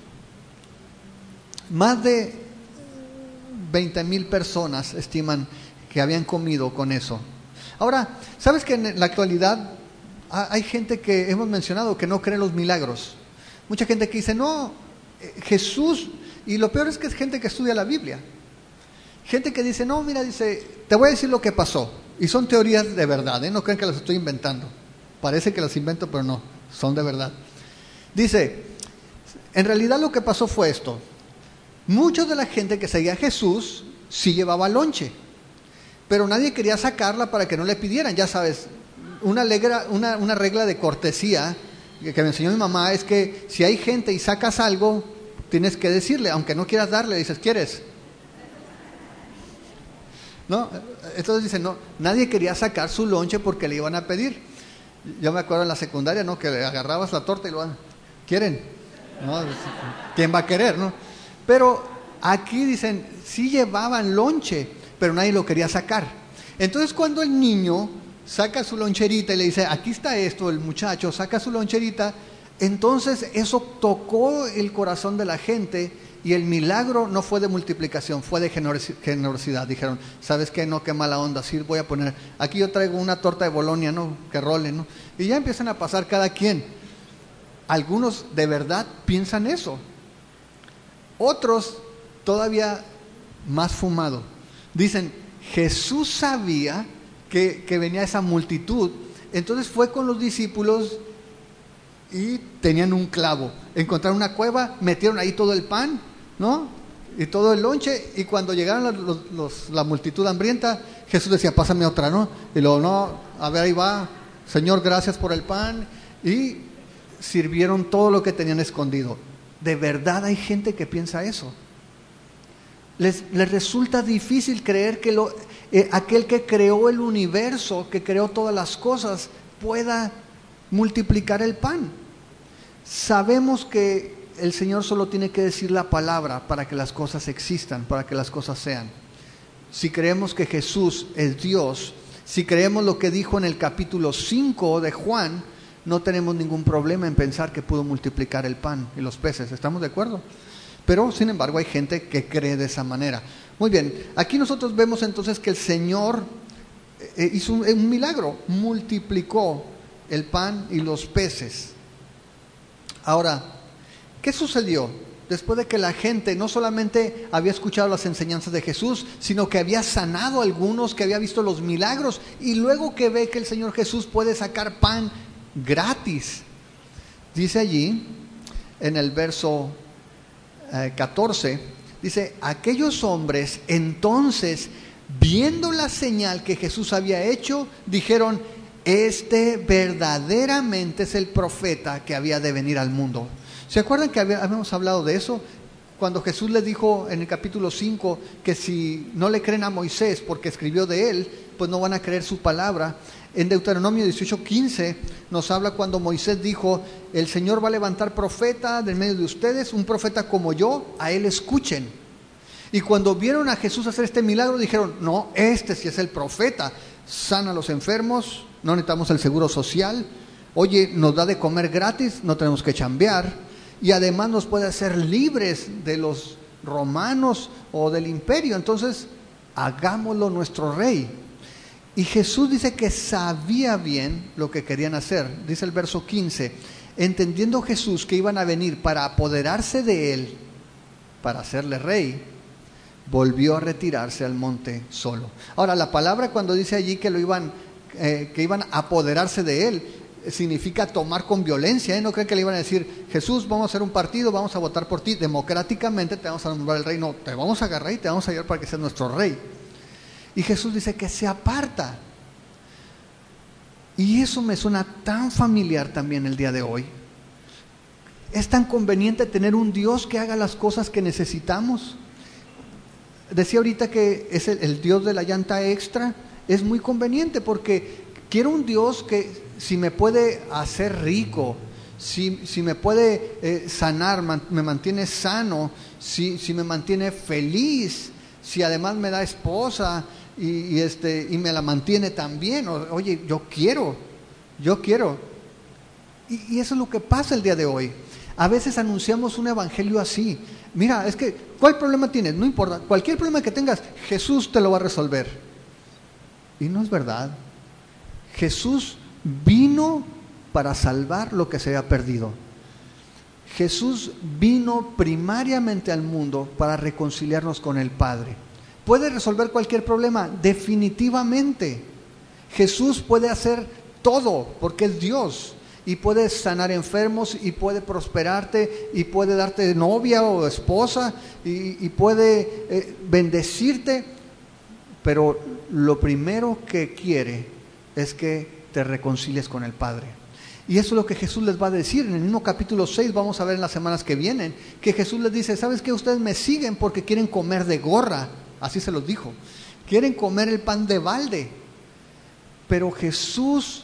Más de veinte mil personas estiman que habían comido con eso. Ahora, ¿sabes que en la actualidad hay gente que hemos mencionado que no cree en los milagros? Mucha gente que dice: no, Jesús, y lo peor es que es gente que estudia la Biblia. Gente que dice: no, mira, dice, te voy a decir lo que pasó. Y son teorías de verdad, ¿eh? No creen que las estoy inventando. Parece que las invento, pero no, son de verdad. Dice: en realidad lo que pasó fue esto. Mucha de la gente que seguía a Jesús sí llevaba lonche, pero nadie quería sacarla para que no le pidieran. Ya sabes, una, legra, una, una regla de cortesía que, que me enseñó mi mamá es que si hay gente y sacas algo, tienes que decirle, aunque no quieras darle, dices: ¿quieres? ¿No? Entonces dicen: no, nadie quería sacar su lonche porque le iban a pedir. Yo me acuerdo en la secundaria, ¿no? Que le agarrabas la torta y lo ¿quieren? ¿No? ¿Quién va a querer, no? Pero aquí dicen: sí llevaban lonche, pero nadie lo quería sacar. Entonces cuando el niño saca su loncherita y le dice: aquí está esto, el muchacho saca su loncherita, entonces eso tocó el corazón de la gente, y el milagro no fue de multiplicación, fue de generosidad. Dijeron: ¿sabes qué? No, qué mala onda, sí voy a poner, aquí yo traigo una torta de Bolonia, ¿no? Que role, ¿no? Y ya empiezan a pasar cada quien. Algunos de verdad piensan eso. Otros todavía más fumado. Dicen: Jesús sabía que, que venía esa multitud, entonces fue con los discípulos y tenían un clavo. Encontraron una cueva, metieron ahí todo el pan, ¿no? Y todo el lonche, y cuando llegaron los, los, los, la multitud hambrienta, Jesús decía: pásame otra, ¿no? Y luego: no, a ver, ahí va, Señor, gracias por el pan. Y sirvieron todo lo que tenían escondido. De verdad hay gente que piensa eso. Les, les resulta difícil creer que lo, eh, aquel que creó el universo, que creó todas las cosas, pueda multiplicar el pan. Sabemos que el Señor solo tiene que decir la palabra para que las cosas existan, para que las cosas sean. Si creemos que Jesús es Dios, si creemos lo que dijo en el capítulo cinco de Juan, no tenemos ningún problema en pensar que pudo multiplicar el pan y los peces. ¿Estamos de acuerdo? Pero, sin embargo, hay gente que cree de esa manera. Muy bien, aquí nosotros vemos entonces que el Señor eh, hizo un, un milagro, multiplicó el pan y los peces. Ahora, ¿qué sucedió? Después de que la gente no solamente había escuchado las enseñanzas de Jesús, sino que había sanado a algunos, que había visto los milagros, y luego que ve que el Señor Jesús puede sacar pan gratis. Dice allí, en el verso eh, catorce, dice: aquellos hombres entonces, viendo la señal que Jesús había hecho, dijeron: este verdaderamente es el profeta que había de venir al mundo. ¿Se acuerdan que habíamos hablado de eso? Cuando Jesús les dijo en el capítulo cinco que si no le creen a Moisés porque escribió de él, pues no van a creer su palabra. En Deuteronomio dieciocho quince nos habla cuando Moisés dijo: el Señor va a levantar profeta del medio de ustedes, un profeta como yo, a él escuchen. Y cuando vieron a Jesús hacer este milagro dijeron: no, este sí es el profeta, sana a los enfermos, no necesitamos el seguro social, oye, nos da de comer gratis, no tenemos que chambear, y además nos puede hacer libres de los romanos o del imperio, entonces hagámoslo nuestro rey. Y Jesús dice que sabía bien lo que querían hacer. Dice el verso quince: entendiendo Jesús que iban a venir para apoderarse de él, para hacerle rey, volvió a retirarse al monte solo. Ahora, la palabra cuando dice allí que lo iban, eh, que iban a apoderarse de él, significa tomar con violencia, ¿eh? No creen que le iban a decir: Jesús, vamos a hacer un partido, vamos a votar por ti, democráticamente te vamos a nombrar el rey. No, te vamos a agarrar y te vamos a llevar para que seas nuestro rey. Y Jesús dice que se aparta. Y eso me suena tan familiar también el día de hoy. Es tan conveniente tener un Dios que haga las cosas que necesitamos. Decía ahorita que es el, el Dios de la llanta extra. Es muy conveniente porque quiero un Dios que si me puede hacer rico, si, si me puede eh, sanar, man, me mantiene sano, si, si me mantiene feliz, si además me da esposa y, y, este, y me la mantiene también. Oye, yo quiero, yo quiero. Y, y eso es lo que pasa el día de hoy. A veces anunciamos un evangelio así. Mira, es que, ¿cuál problema tienes? No importa, cualquier problema que tengas, Jesús te lo va a resolver. Y no es verdad. Jesús vino para salvar lo que se había perdido. Jesús vino primariamente al mundo para reconciliarnos con el Padre. ¿Puede resolver cualquier problema? Definitivamente. Jesús puede hacer todo porque es Dios. Y puede sanar enfermos, y puede prosperarte, y puede darte novia o esposa, y, y puede eh, bendecirte. Pero lo primero que quiere es que te reconcilies con el Padre. Y eso es lo que Jesús les va a decir. En el mismo capítulo seis vamos a ver en las semanas que vienen, que Jesús les dice: ¿sabes qué? Ustedes me siguen porque quieren comer de gorra. Así se los dijo. Quieren comer el pan de balde. Pero Jesús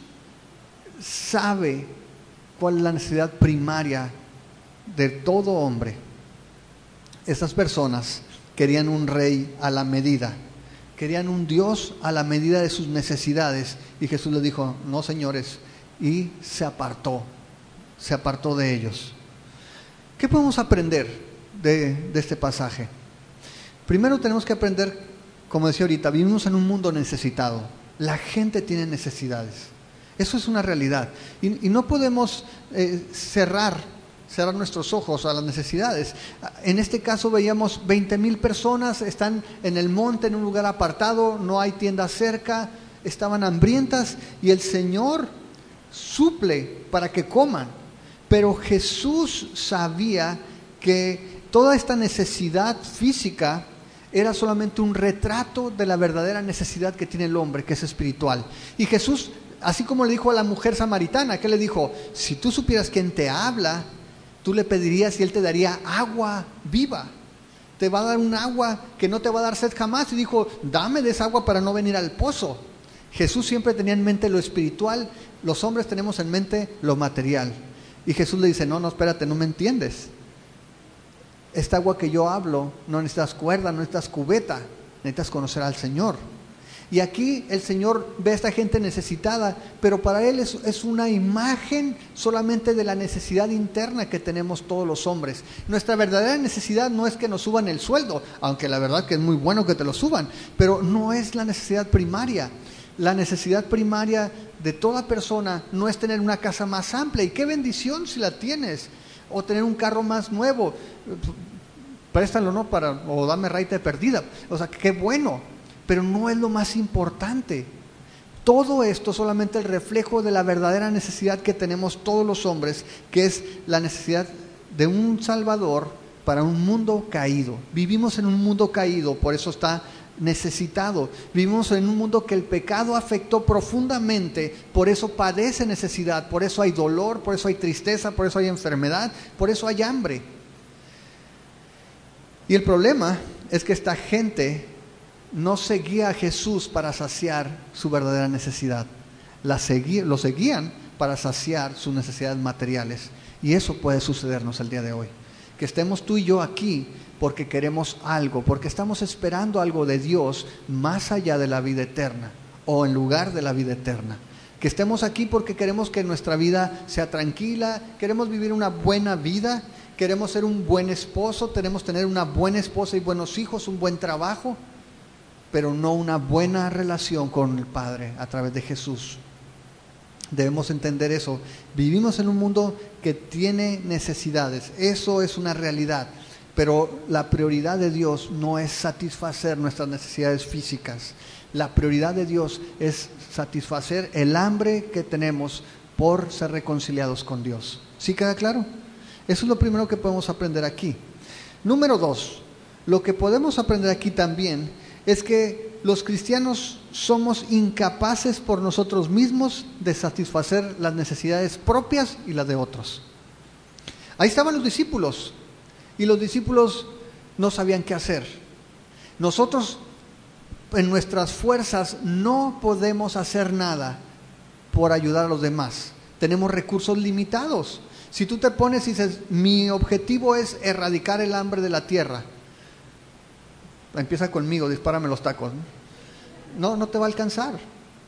sabe cuál es la necesidad primaria de todo hombre. Estas personas querían un rey a la medida, querían un Dios a la medida de sus necesidades, y Jesús les dijo: no, señores, y se apartó, se apartó de ellos. ¿Qué podemos aprender de, de este pasaje? Primero tenemos que aprender, como decía ahorita, vivimos en un mundo necesitado. La gente tiene necesidades. Eso es una realidad. Y, y no podemos eh, cerrar, cerrar nuestros ojos a las necesidades. En este caso veíamos veinte mil personas, están en el monte, en un lugar apartado, no hay tienda cerca, estaban hambrientas y el Señor suple para que coman. Pero Jesús sabía que toda esta necesidad física era solamente un retrato de la verdadera necesidad que tiene el hombre, que es espiritual. Y Jesús, así como le dijo a la mujer samaritana, que le dijo: si tú supieras quién te habla, tú le pedirías y él te daría agua viva. Te va a dar un agua que no te va a dar sed jamás. Y dijo: dame de esa agua para no venir al pozo. Jesús siempre tenía en mente lo espiritual. Los hombres tenemos en mente lo material. Y Jesús le dice: no, no, espérate, no me entiendes. Esta agua que yo hablo, no necesitas cuerda, no necesitas cubeta, necesitas conocer al Señor. Y aquí el Señor ve a esta gente necesitada, pero para Él es, es una imagen solamente de la necesidad interna que tenemos todos los hombres. Nuestra verdadera necesidad no es que nos suban el sueldo, aunque la verdad que es muy bueno que te lo suban, pero no es la necesidad primaria. La necesidad primaria de toda persona no es tener una casa más amplia, y qué bendición si la tienes, o tener un carro más nuevo, préstalo, ¿no? Para, o dame raite de perdida, o sea, qué bueno. Pero no es lo más importante. Todo esto es solamente el reflejo de la verdadera necesidad que tenemos todos los hombres, que es la necesidad de un Salvador para un mundo caído. Vivimos en un mundo caído, por eso está necesitado. Vivimos en un mundo que el pecado afectó profundamente, por eso padece necesidad, por eso hay dolor, por eso hay tristeza, por eso hay enfermedad, por eso hay hambre. Y el problema es que esta gente no seguía a Jesús para saciar su verdadera necesidad. La seguí, lo seguían para saciar sus necesidades materiales. Y eso puede sucedernos el día de hoy. Que estemos tú y yo aquí porque queremos algo, porque estamos esperando algo de Dios más allá de la vida eterna o en lugar de la vida eterna. Que estemos aquí porque queremos que nuestra vida sea tranquila, queremos vivir una buena vida, queremos ser un buen esposo, queremos tener una buena esposa y buenos hijos, un buen trabajo, pero no una buena relación con el Padre a través de Jesús. Debemos entender eso. Vivimos en un mundo que tiene necesidades, eso es una realidad, pero la prioridad de Dios no es satisfacer nuestras necesidades físicas. La prioridad de Dios es satisfacer el hambre que tenemos por ser reconciliados con Dios. ¿Sí queda claro? Eso es lo primero que podemos aprender aquí. Número dos, lo que podemos aprender aquí también es que los cristianos somos incapaces por nosotros mismos de satisfacer las necesidades propias y las de otros. Ahí estaban los discípulos y los discípulos no sabían qué hacer. Nosotros en nuestras fuerzas no podemos hacer nada por ayudar a los demás. Tenemos recursos limitados. Si tú te pones y dices, mi objetivo es erradicar el hambre de la tierra, empieza conmigo, dispárame los tacos. No, no te va a alcanzar.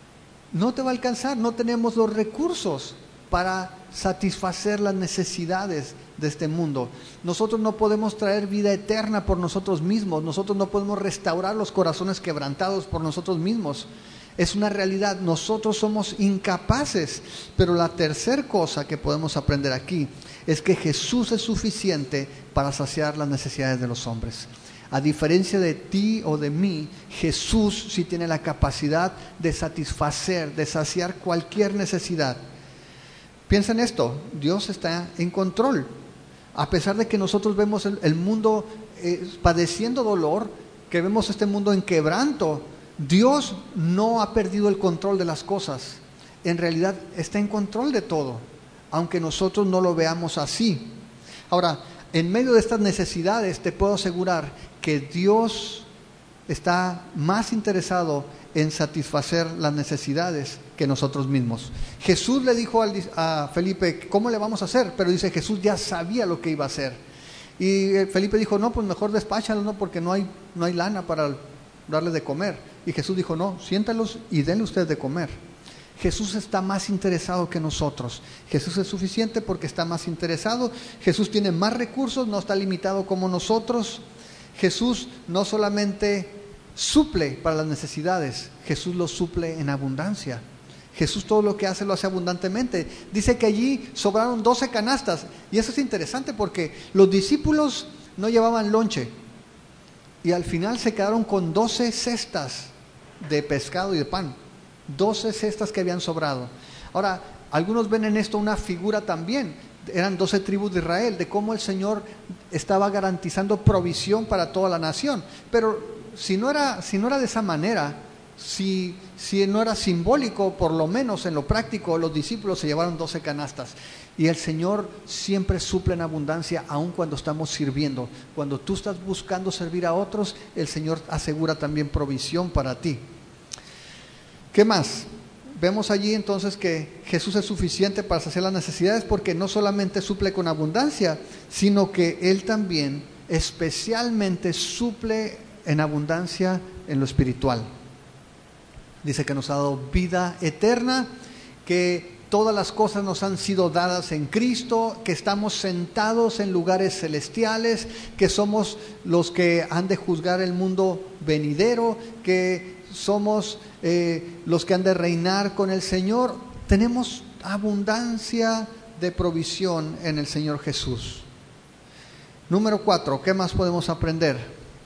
No te va a alcanzar. No tenemos los recursos para satisfacer las necesidades de este mundo. Nosotros no podemos traer vida eterna por nosotros mismos. Nosotros no podemos restaurar los corazones quebrantados por nosotros mismos. Es una realidad. Nosotros somos incapaces. Pero la tercera cosa que podemos aprender aquí es que Jesús es suficiente para saciar las necesidades de los hombres. A diferencia de ti o de mí, Jesús sí tiene la capacidad de satisfacer, de saciar cualquier necesidad. Piensa en esto, Dios está en control. A pesar de que nosotros vemos el, el mundo eh, padeciendo dolor, que vemos este mundo en quebranto, Dios no ha perdido el control de las cosas. En realidad está en control de todo, aunque nosotros no lo veamos así. Ahora, en medio de estas necesidades te puedo asegurar que Dios está más interesado en satisfacer las necesidades que nosotros mismos. Jesús le dijo a Felipe, ¿cómo le vamos a hacer? Pero dice, Jesús ya sabía lo que iba a hacer. Y Felipe dijo, no, pues mejor despáchalos, ¿no? Porque no hay, no hay lana para darles de comer. Y Jesús dijo, no, siéntalos y denle ustedes de comer. Jesús está más interesado que nosotros. Jesús es suficiente porque está más interesado. Jesús tiene más recursos, no está limitado como nosotros. Jesús no solamente suple para las necesidades, Jesús lo suple en abundancia. Jesús todo lo que hace lo hace abundantemente. Dice que allí sobraron doce canastas. Y eso es interesante porque los discípulos no llevaban lonche. Y al final se quedaron con doce cestas de pescado y de pan. doce cestas que habían sobrado. Ahora, algunos ven en esto una figura también. Eran doce tribus de Israel, de cómo el Señor estaba garantizando provisión para toda la nación. Pero si no era, si no era de esa manera, si, si no era simbólico, por lo menos en lo práctico, los discípulos se llevaron doce canastas. Y el Señor siempre suple en abundancia, aun cuando estamos sirviendo. Cuando tú estás buscando servir a otros, el Señor asegura también provisión para ti. ¿Qué más? Vemos allí entonces que Jesús es suficiente para saciar las necesidades porque no solamente suple con abundancia, sino que Él también especialmente suple en abundancia en lo espiritual. Dice que nos ha dado vida eterna, que todas las cosas nos han sido dadas en Cristo, que estamos sentados en lugares celestiales, que somos los que han de juzgar el mundo venidero, que somos eh, los que han de reinar con el Señor. Tenemos abundancia de provisión en el Señor Jesús. Número cuatro, ¿qué más podemos aprender?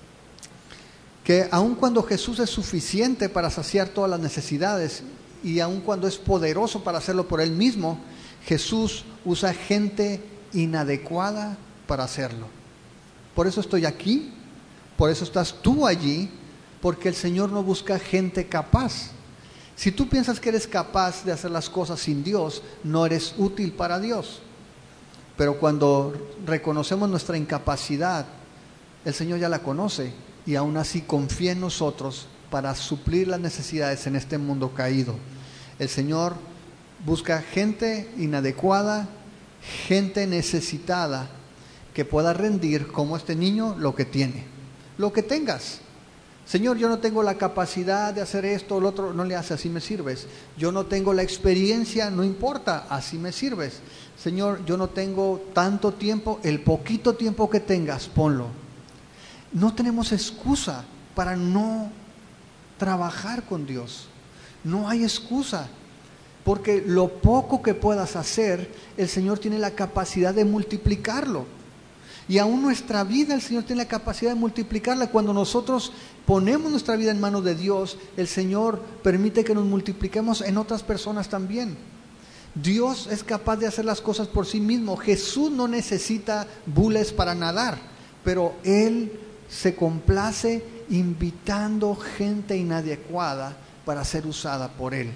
Que aun cuando Jesús es suficiente para saciar todas las necesidades y aun cuando es poderoso para hacerlo por Él mismo, Jesús usa gente inadecuada para hacerlo. Por eso estoy aquí, por eso estás tú allí, porque el Señor no busca gente capaz. Si tú piensas que eres capaz de hacer las cosas sin Dios, no eres útil para Dios. Pero cuando reconocemos nuestra incapacidad, el Señor ya la conoce y aún así confía en nosotros para suplir las necesidades en este mundo caído. El Señor busca gente inadecuada, gente necesitada, que pueda rendir como este niño lo que tiene, lo que tengas. Señor, yo no tengo la capacidad de hacer esto o lo otro, no le hace, así me sirves. Yo no tengo la experiencia, no importa, así me sirves. Señor, yo no tengo tanto tiempo, el poquito tiempo que tengas, ponlo. No tenemos excusa para no trabajar con Dios. No hay excusa, porque lo poco que puedas hacer, el Señor tiene la capacidad de multiplicarlo. Y aún nuestra vida, el Señor tiene la capacidad de multiplicarla. Cuando nosotros ponemos nuestra vida en manos de Dios, el Señor permite que nos multipliquemos en otras personas también. Dios es capaz de hacer las cosas por sí mismo. Jesús no necesita bules para nadar, pero Él se complace invitando gente inadecuada para ser usada por Él.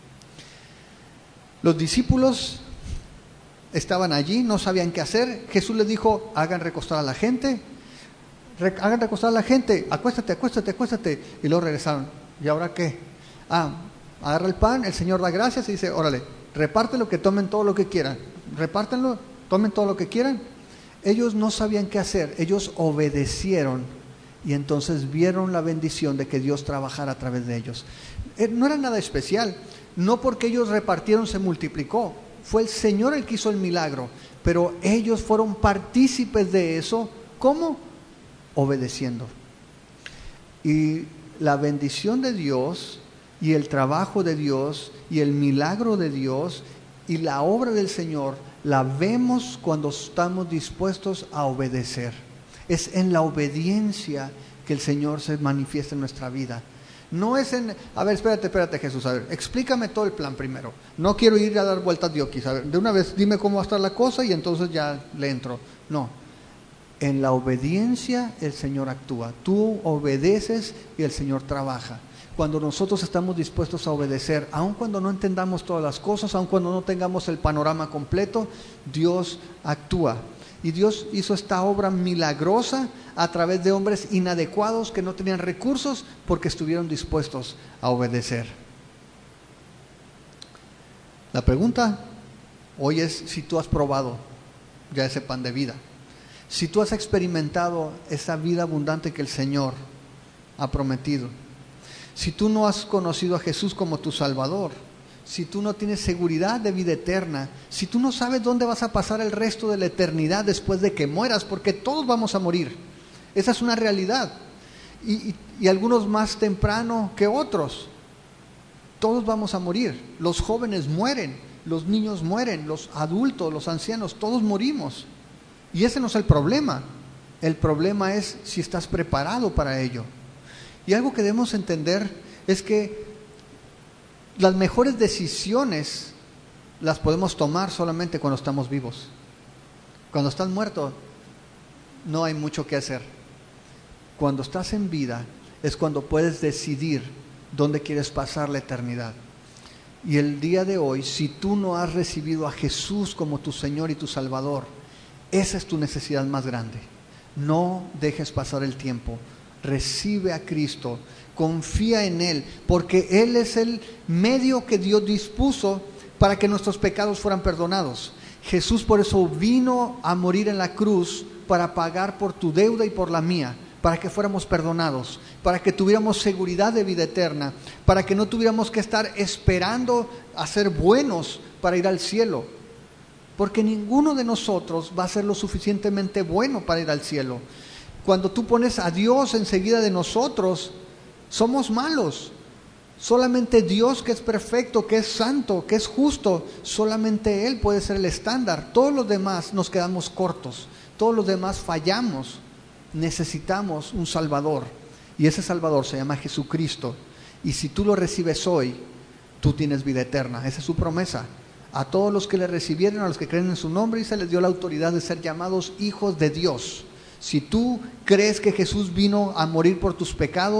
Los discípulos estaban allí, no sabían qué hacer. Jesús les dijo, hagan recostar a la gente, Re- hagan recostar a la gente, acuéstate, acuéstate, acuéstate. Y luego regresaron. ¿Y ahora qué? Ah, agarra el pan, el Señor da gracias y dice, órale, repártelo, que tomen todo lo que quieran. Repártenlo, tomen todo lo que quieran. Ellos no sabían qué hacer, ellos obedecieron y entonces vieron la bendición de que Dios trabajara a través de ellos. No era nada especial, no porque ellos repartieron se multiplicó. Fue el Señor el que hizo el milagro, pero ellos fueron partícipes de eso. ¿Cómo? Obedeciendo. Y la bendición de Dios y el trabajo de Dios y el milagro de Dios y la obra del Señor la vemos cuando estamos dispuestos a obedecer. Es en la obediencia que el Señor se manifiesta en nuestra vida. No es en, a ver, espérate, espérate Jesús, a ver, explícame todo el plan primero. No quiero ir a dar vueltas de oquis, a ver, de una vez dime cómo va a estar la cosa y entonces ya le entro. No, en la obediencia el Señor actúa. Tú obedeces y el Señor trabaja. Cuando nosotros estamos dispuestos a obedecer, aun cuando no entendamos todas las cosas, aun cuando no tengamos el panorama completo, Dios actúa. Y Dios hizo esta obra milagrosa a través de hombres inadecuados que no tenían recursos porque estuvieron dispuestos a obedecer. La pregunta hoy es si tú has probado ya ese pan de vida. Si tú has experimentado esa vida abundante que el Señor ha prometido. Si tú no has conocido a Jesús como tu Salvador. Si tú no tienes seguridad de vida eterna, si tú no sabes dónde vas a pasar el resto de la eternidad después de que mueras, porque todos vamos a morir, esa es una realidad, y, y, y algunos más temprano que otros, todos vamos a morir, los jóvenes mueren, los niños mueren, los adultos, los ancianos, todos morimos, y ese no es el problema, el problema es si estás preparado para ello. Y algo que debemos entender es que las mejores decisiones las podemos tomar solamente cuando estamos vivos. Cuando estás muerto, no hay mucho que hacer. Cuando estás en vida, es cuando puedes decidir dónde quieres pasar la eternidad. Y el día de hoy, si tú no has recibido a Jesús como tu Señor y tu Salvador, esa es tu necesidad más grande. No dejes pasar el tiempo. Recibe a Cristo, confía en Él, porque Él es el medio que Dios dispuso para que nuestros pecados fueran perdonados. Jesús por eso vino a morir en la cruz para pagar por tu deuda y por la mía, para que fuéramos perdonados, para que tuviéramos seguridad de vida eterna, para que no tuviéramos que estar esperando a ser buenos para ir al cielo, porque ninguno de nosotros va a ser lo suficientemente bueno para ir al cielo. Cuando tú pones a Dios enseguida de nosotros, somos malos. Solamente Dios, que es perfecto, que es santo, que es justo, solamente Él puede ser el estándar. Todos los demás nos quedamos cortos, todos los demás fallamos. Necesitamos un Salvador, y ese Salvador se llama Jesucristo. Y si tú lo recibes hoy, tú tienes vida eterna. Esa es su promesa. A todos los que le recibieron, a los que creen en su nombre, y se les dio la autoridad de ser llamados hijos de Dios. Si tú crees que Jesús vino a morir por tus pecados,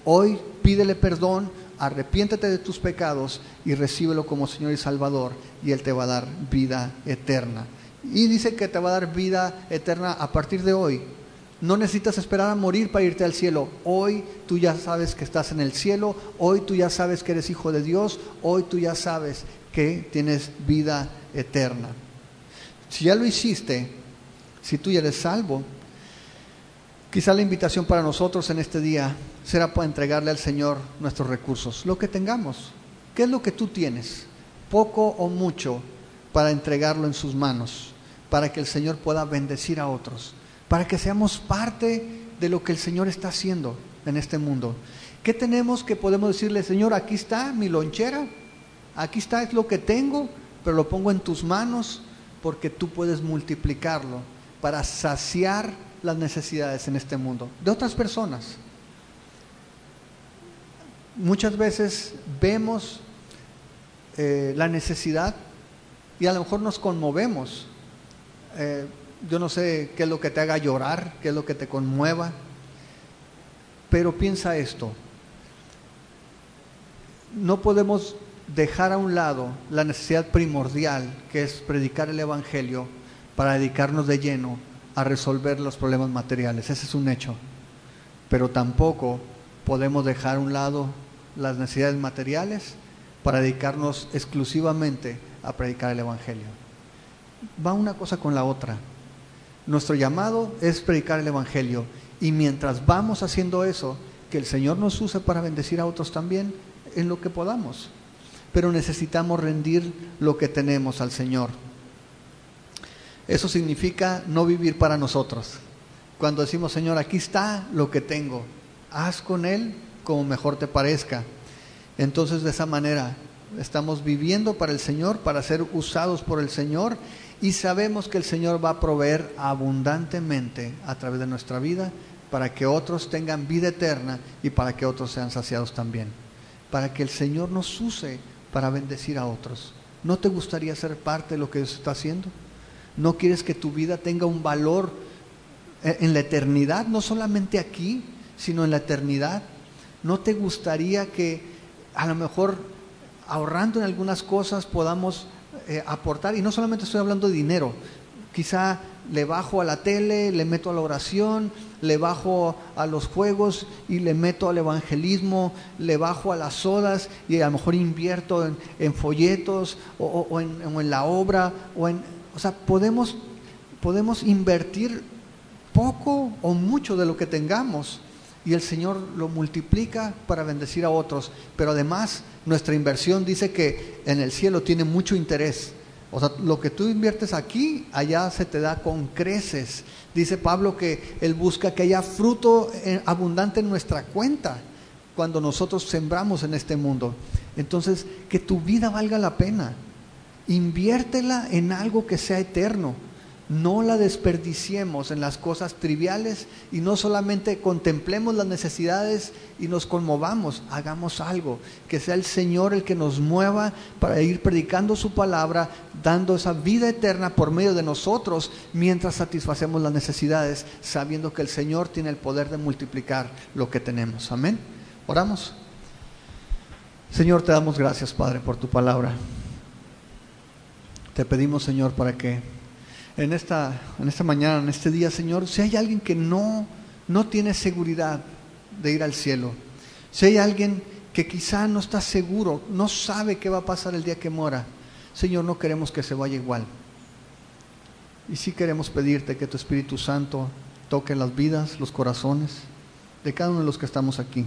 Hoy pídele perdón, arrepiéntete de tus pecados y recíbelo como Señor y Salvador, y Él te va a dar vida eterna. Y dice que te va a dar vida eterna a partir de hoy. No necesitas esperar a morir para irte al cielo. Hoy tú ya sabes que estás en el cielo, hoy tú ya sabes que eres hijo de Dios, hoy tú ya sabes que tienes vida eterna. Si ya lo hiciste, si tú ya eres salvo, quizá la invitación para nosotros en este día será para entregarle al Señor nuestros recursos, lo que tengamos. ¿Qué es lo que tú tienes? Poco o mucho, para entregarlo en sus manos, para que el Señor pueda bendecir a otros, para que seamos parte de lo que el Señor está haciendo en este mundo. ¿Qué tenemos que podemos decirle, Señor, aquí está mi lonchera, aquí está es lo que tengo, pero lo pongo en tus manos porque tú puedes multiplicarlo para saciar las necesidades en este mundo de otras personas? Muchas veces vemos eh, la necesidad y a lo mejor nos conmovemos. Eh, yo no sé qué es lo que te haga llorar, qué es lo que te conmueva, pero piensa esto: no podemos dejar a un lado la necesidad primordial, que es predicar el Evangelio, para dedicarnos de lleno a resolver los problemas materiales. Ese es un hecho. Pero tampoco podemos dejar a un lado las necesidades materiales para dedicarnos exclusivamente a predicar el Evangelio. Va una cosa con la otra. Nuestro llamado es predicar el Evangelio, y mientras vamos haciendo eso, que el Señor nos use para bendecir a otros también en lo que podamos. Pero necesitamos rendir lo que tenemos al Señor. Eso significa no vivir para nosotros. Cuando decimos, Señor, aquí está lo que tengo, haz con Él como mejor te parezca. Entonces, de esa manera estamos viviendo para el Señor, para ser usados por el Señor, y sabemos que el Señor va a proveer abundantemente a través de nuestra vida para que otros tengan vida eterna y para que otros sean saciados también. Para que el Señor nos use para bendecir a otros. ¿No te gustaría ser parte de lo que Dios está haciendo? ¿No quieres que tu vida tenga un valor en la eternidad? No solamente aquí, sino en la eternidad. ¿No te gustaría que a lo mejor ahorrando en algunas cosas podamos eh, aportar? Y no solamente estoy hablando de dinero. Quizá le bajo a la tele, le meto a la oración, le bajo a los juegos y le meto al evangelismo, le bajo a las sodas y a lo mejor invierto en, en folletos o, o, o, en, o en la obra. O, en, o sea, podemos, podemos invertir poco o mucho de lo que tengamos y el Señor lo multiplica para bendecir a otros. Pero además nuestra inversión dice que en el cielo tiene mucho interés. O sea, lo que tú inviertes aquí, allá se te da con creces. Dice Pablo que Él busca que haya fruto abundante en nuestra cuenta cuando nosotros sembramos en este mundo. Entonces, que tu vida valga la pena. Inviértela en algo que sea eterno. No la desperdiciemos en las cosas triviales y no solamente contemplemos las necesidades y nos conmovamos. Hagamos algo, que sea el Señor el que nos mueva para ir predicando su palabra, dando esa vida eterna por medio de nosotros mientras satisfacemos las necesidades, sabiendo que el Señor tiene el poder de multiplicar lo que tenemos. Amén. Oramos. Señor, te damos gracias, Padre, por tu palabra. Te pedimos, Señor, para que En esta, en esta mañana, en este día, Señor, si hay alguien que no, no tiene seguridad de ir al cielo, si hay alguien que quizá no está seguro, no sabe qué va a pasar el día que muera, Señor, no queremos que se vaya igual. Y sí queremos pedirte que tu Espíritu Santo toque las vidas, los corazones de cada uno de los que estamos aquí.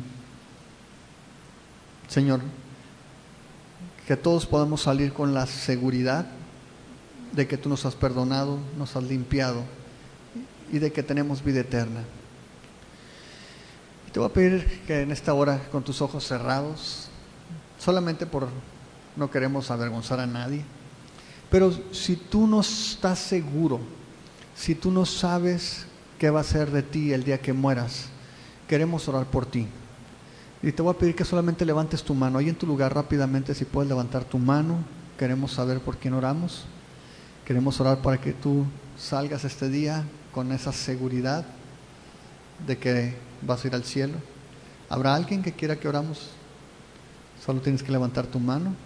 Señor, que todos podamos salir con la seguridad de que tú nos has perdonado, nos has limpiado y de que tenemos vida eterna. Te voy a pedir que en esta hora, con tus ojos cerrados, solamente por no queremos avergonzar a nadie, pero si tú no estás seguro, si tú no sabes qué va a ser de ti el día que mueras, queremos orar por ti. Y te voy a pedir que solamente levantes tu mano, ahí en tu lugar rápidamente, si puedes levantar tu mano. Queremos saber por quién oramos. Queremos orar para que tú salgas este día con esa seguridad de que vas a ir al cielo. ¿Habrá alguien que quiera que oramos? Solo tienes que levantar tu mano.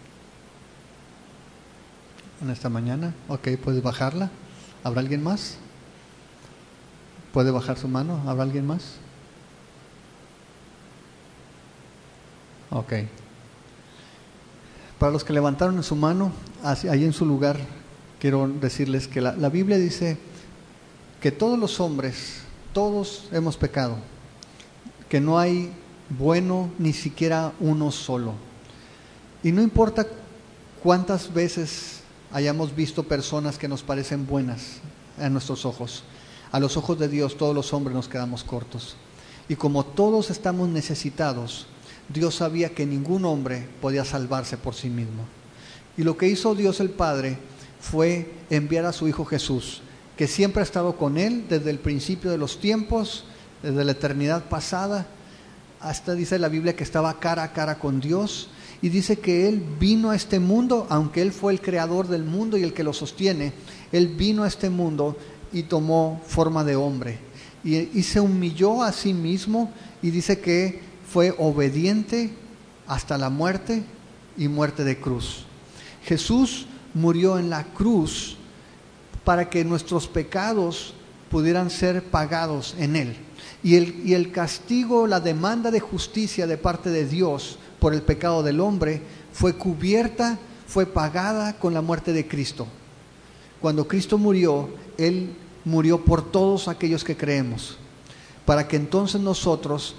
En esta mañana, ok, puedes bajarla. ¿Habrá alguien más? ¿Puede bajar su mano? ¿Habrá alguien más? Ok. Para los que levantaron su mano, ahí en su lugar, quiero decirles que la, la Biblia dice que todos los hombres, todos hemos pecado, que no hay bueno ni siquiera uno solo. Y no importa cuántas veces hayamos visto personas que nos parecen buenas a nuestros ojos, a los ojos de Dios todos los hombres nos quedamos cortos. Y como todos estamos necesitados, Dios sabía que ningún hombre podía salvarse por sí mismo. Y lo que hizo Dios el Padre fue enviar a su Hijo Jesús, que siempre ha estado con Él desde el principio de los tiempos, desde la eternidad pasada, hasta dice la Biblia que estaba cara a cara con Dios, y dice que Él vino a este mundo, aunque Él fue el creador del mundo y el que lo sostiene, Él vino a este mundo y tomó forma de hombre, y, y se humilló a sí mismo, y dice que fue obediente hasta la muerte y muerte de cruz. Jesús murió en la cruz para que nuestros pecados pudieran ser pagados en Él. Y el, y el castigo, la demanda de justicia de parte de Dios por el pecado del hombre fue cubierta, fue pagada con la muerte de Cristo. Cuando Cristo murió, Él murió por todos aquellos que creemos, para que entonces nosotros,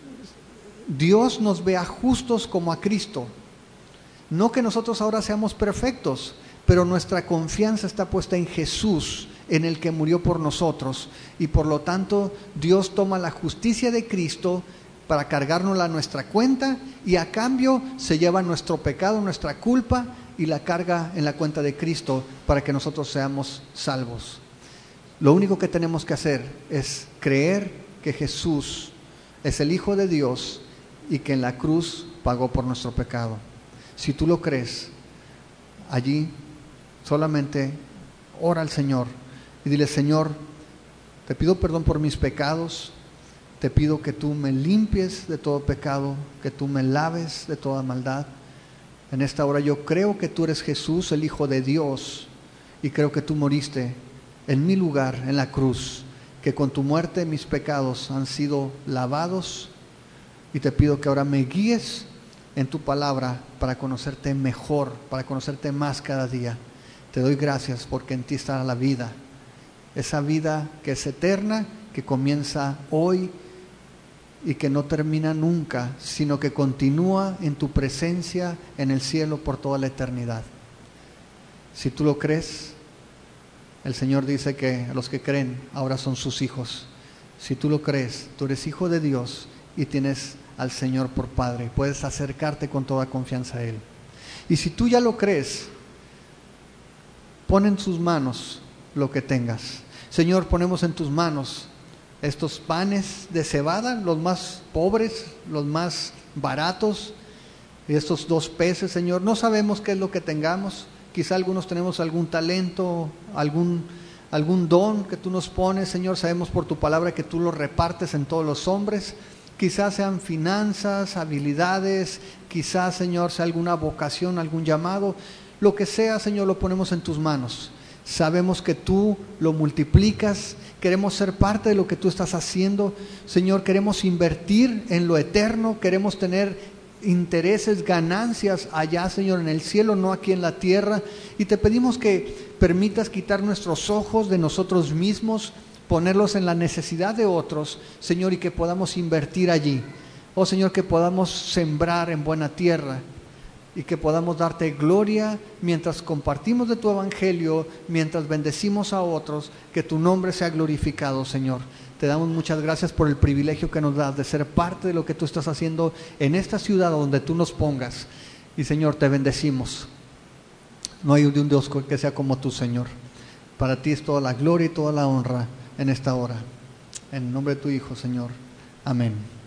Dios nos vea justos como a Cristo. No que nosotros ahora seamos perfectos, pero nuestra confianza está puesta en Jesús, en el que murió por nosotros, y por lo tanto Dios toma la justicia de Cristo para cargárnosla a nuestra cuenta, y a cambio se lleva nuestro pecado, nuestra culpa, y la carga en la cuenta de Cristo para que nosotros seamos salvos. Lo único que tenemos que hacer es creer que Jesús es el Hijo de Dios y que en la cruz pagó por nuestro pecado. Si tú lo crees, allí solamente ora al Señor y dile: Señor, te pido perdón por mis pecados, te pido que tú me limpies de todo pecado, que tú me laves de toda maldad. En esta hora yo creo que tú eres Jesús, el Hijo de Dios, y creo que tú moriste en mi lugar en la cruz, que con tu muerte mis pecados han sido lavados, y te pido que ahora me guíes en tu palabra para conocerte mejor, para conocerte más cada día. Te doy gracias porque en ti está la vida, esa vida que es eterna, que comienza hoy y que no termina nunca, sino que continúa en tu presencia en el cielo por toda la eternidad. Si tú lo crees, el Señor dice que los que creen ahora son sus hijos. Si tú lo crees, tú eres hijo de Dios y tienes al Señor por Padre. Puedes acercarte con toda confianza a Él. Y si tú ya lo crees, pon en sus manos lo que tengas. Señor, ponemos en tus manos estos panes de cebada, los más pobres, los más baratos, y estos dos peces, Señor. No sabemos qué es lo que tengamos. Quizá algunos tenemos algún talento, algún, algún don que tú nos pones, Señor. Sabemos por tu palabra que tú lo repartes en todos los hombres. Quizás sean finanzas, habilidades, quizás, Señor, sea alguna vocación, algún llamado. Lo que sea, Señor, lo ponemos en tus manos. Sabemos que tú lo multiplicas. Queremos ser parte de lo que tú estás haciendo. Señor, queremos invertir en lo eterno. Queremos tener intereses, ganancias allá, Señor, en el cielo, no aquí en la tierra. Y te pedimos que permitas quitar nuestros ojos de nosotros mismos, ponerlos en la necesidad de otros, Señor, y que podamos invertir allí. Oh Señor, que podamos sembrar en buena tierra y que podamos darte gloria mientras compartimos de tu evangelio, mientras bendecimos a otros, que tu nombre sea glorificado, Señor. Te damos muchas gracias por el privilegio que nos das de ser parte de lo que tú estás haciendo en esta ciudad donde tú nos pongas. Y Señor, te bendecimos. No hay un Dios que sea como tú, Señor. Para ti es toda la gloria y toda la honra en esta hora. En el nombre de tu Hijo, Señor. Amén.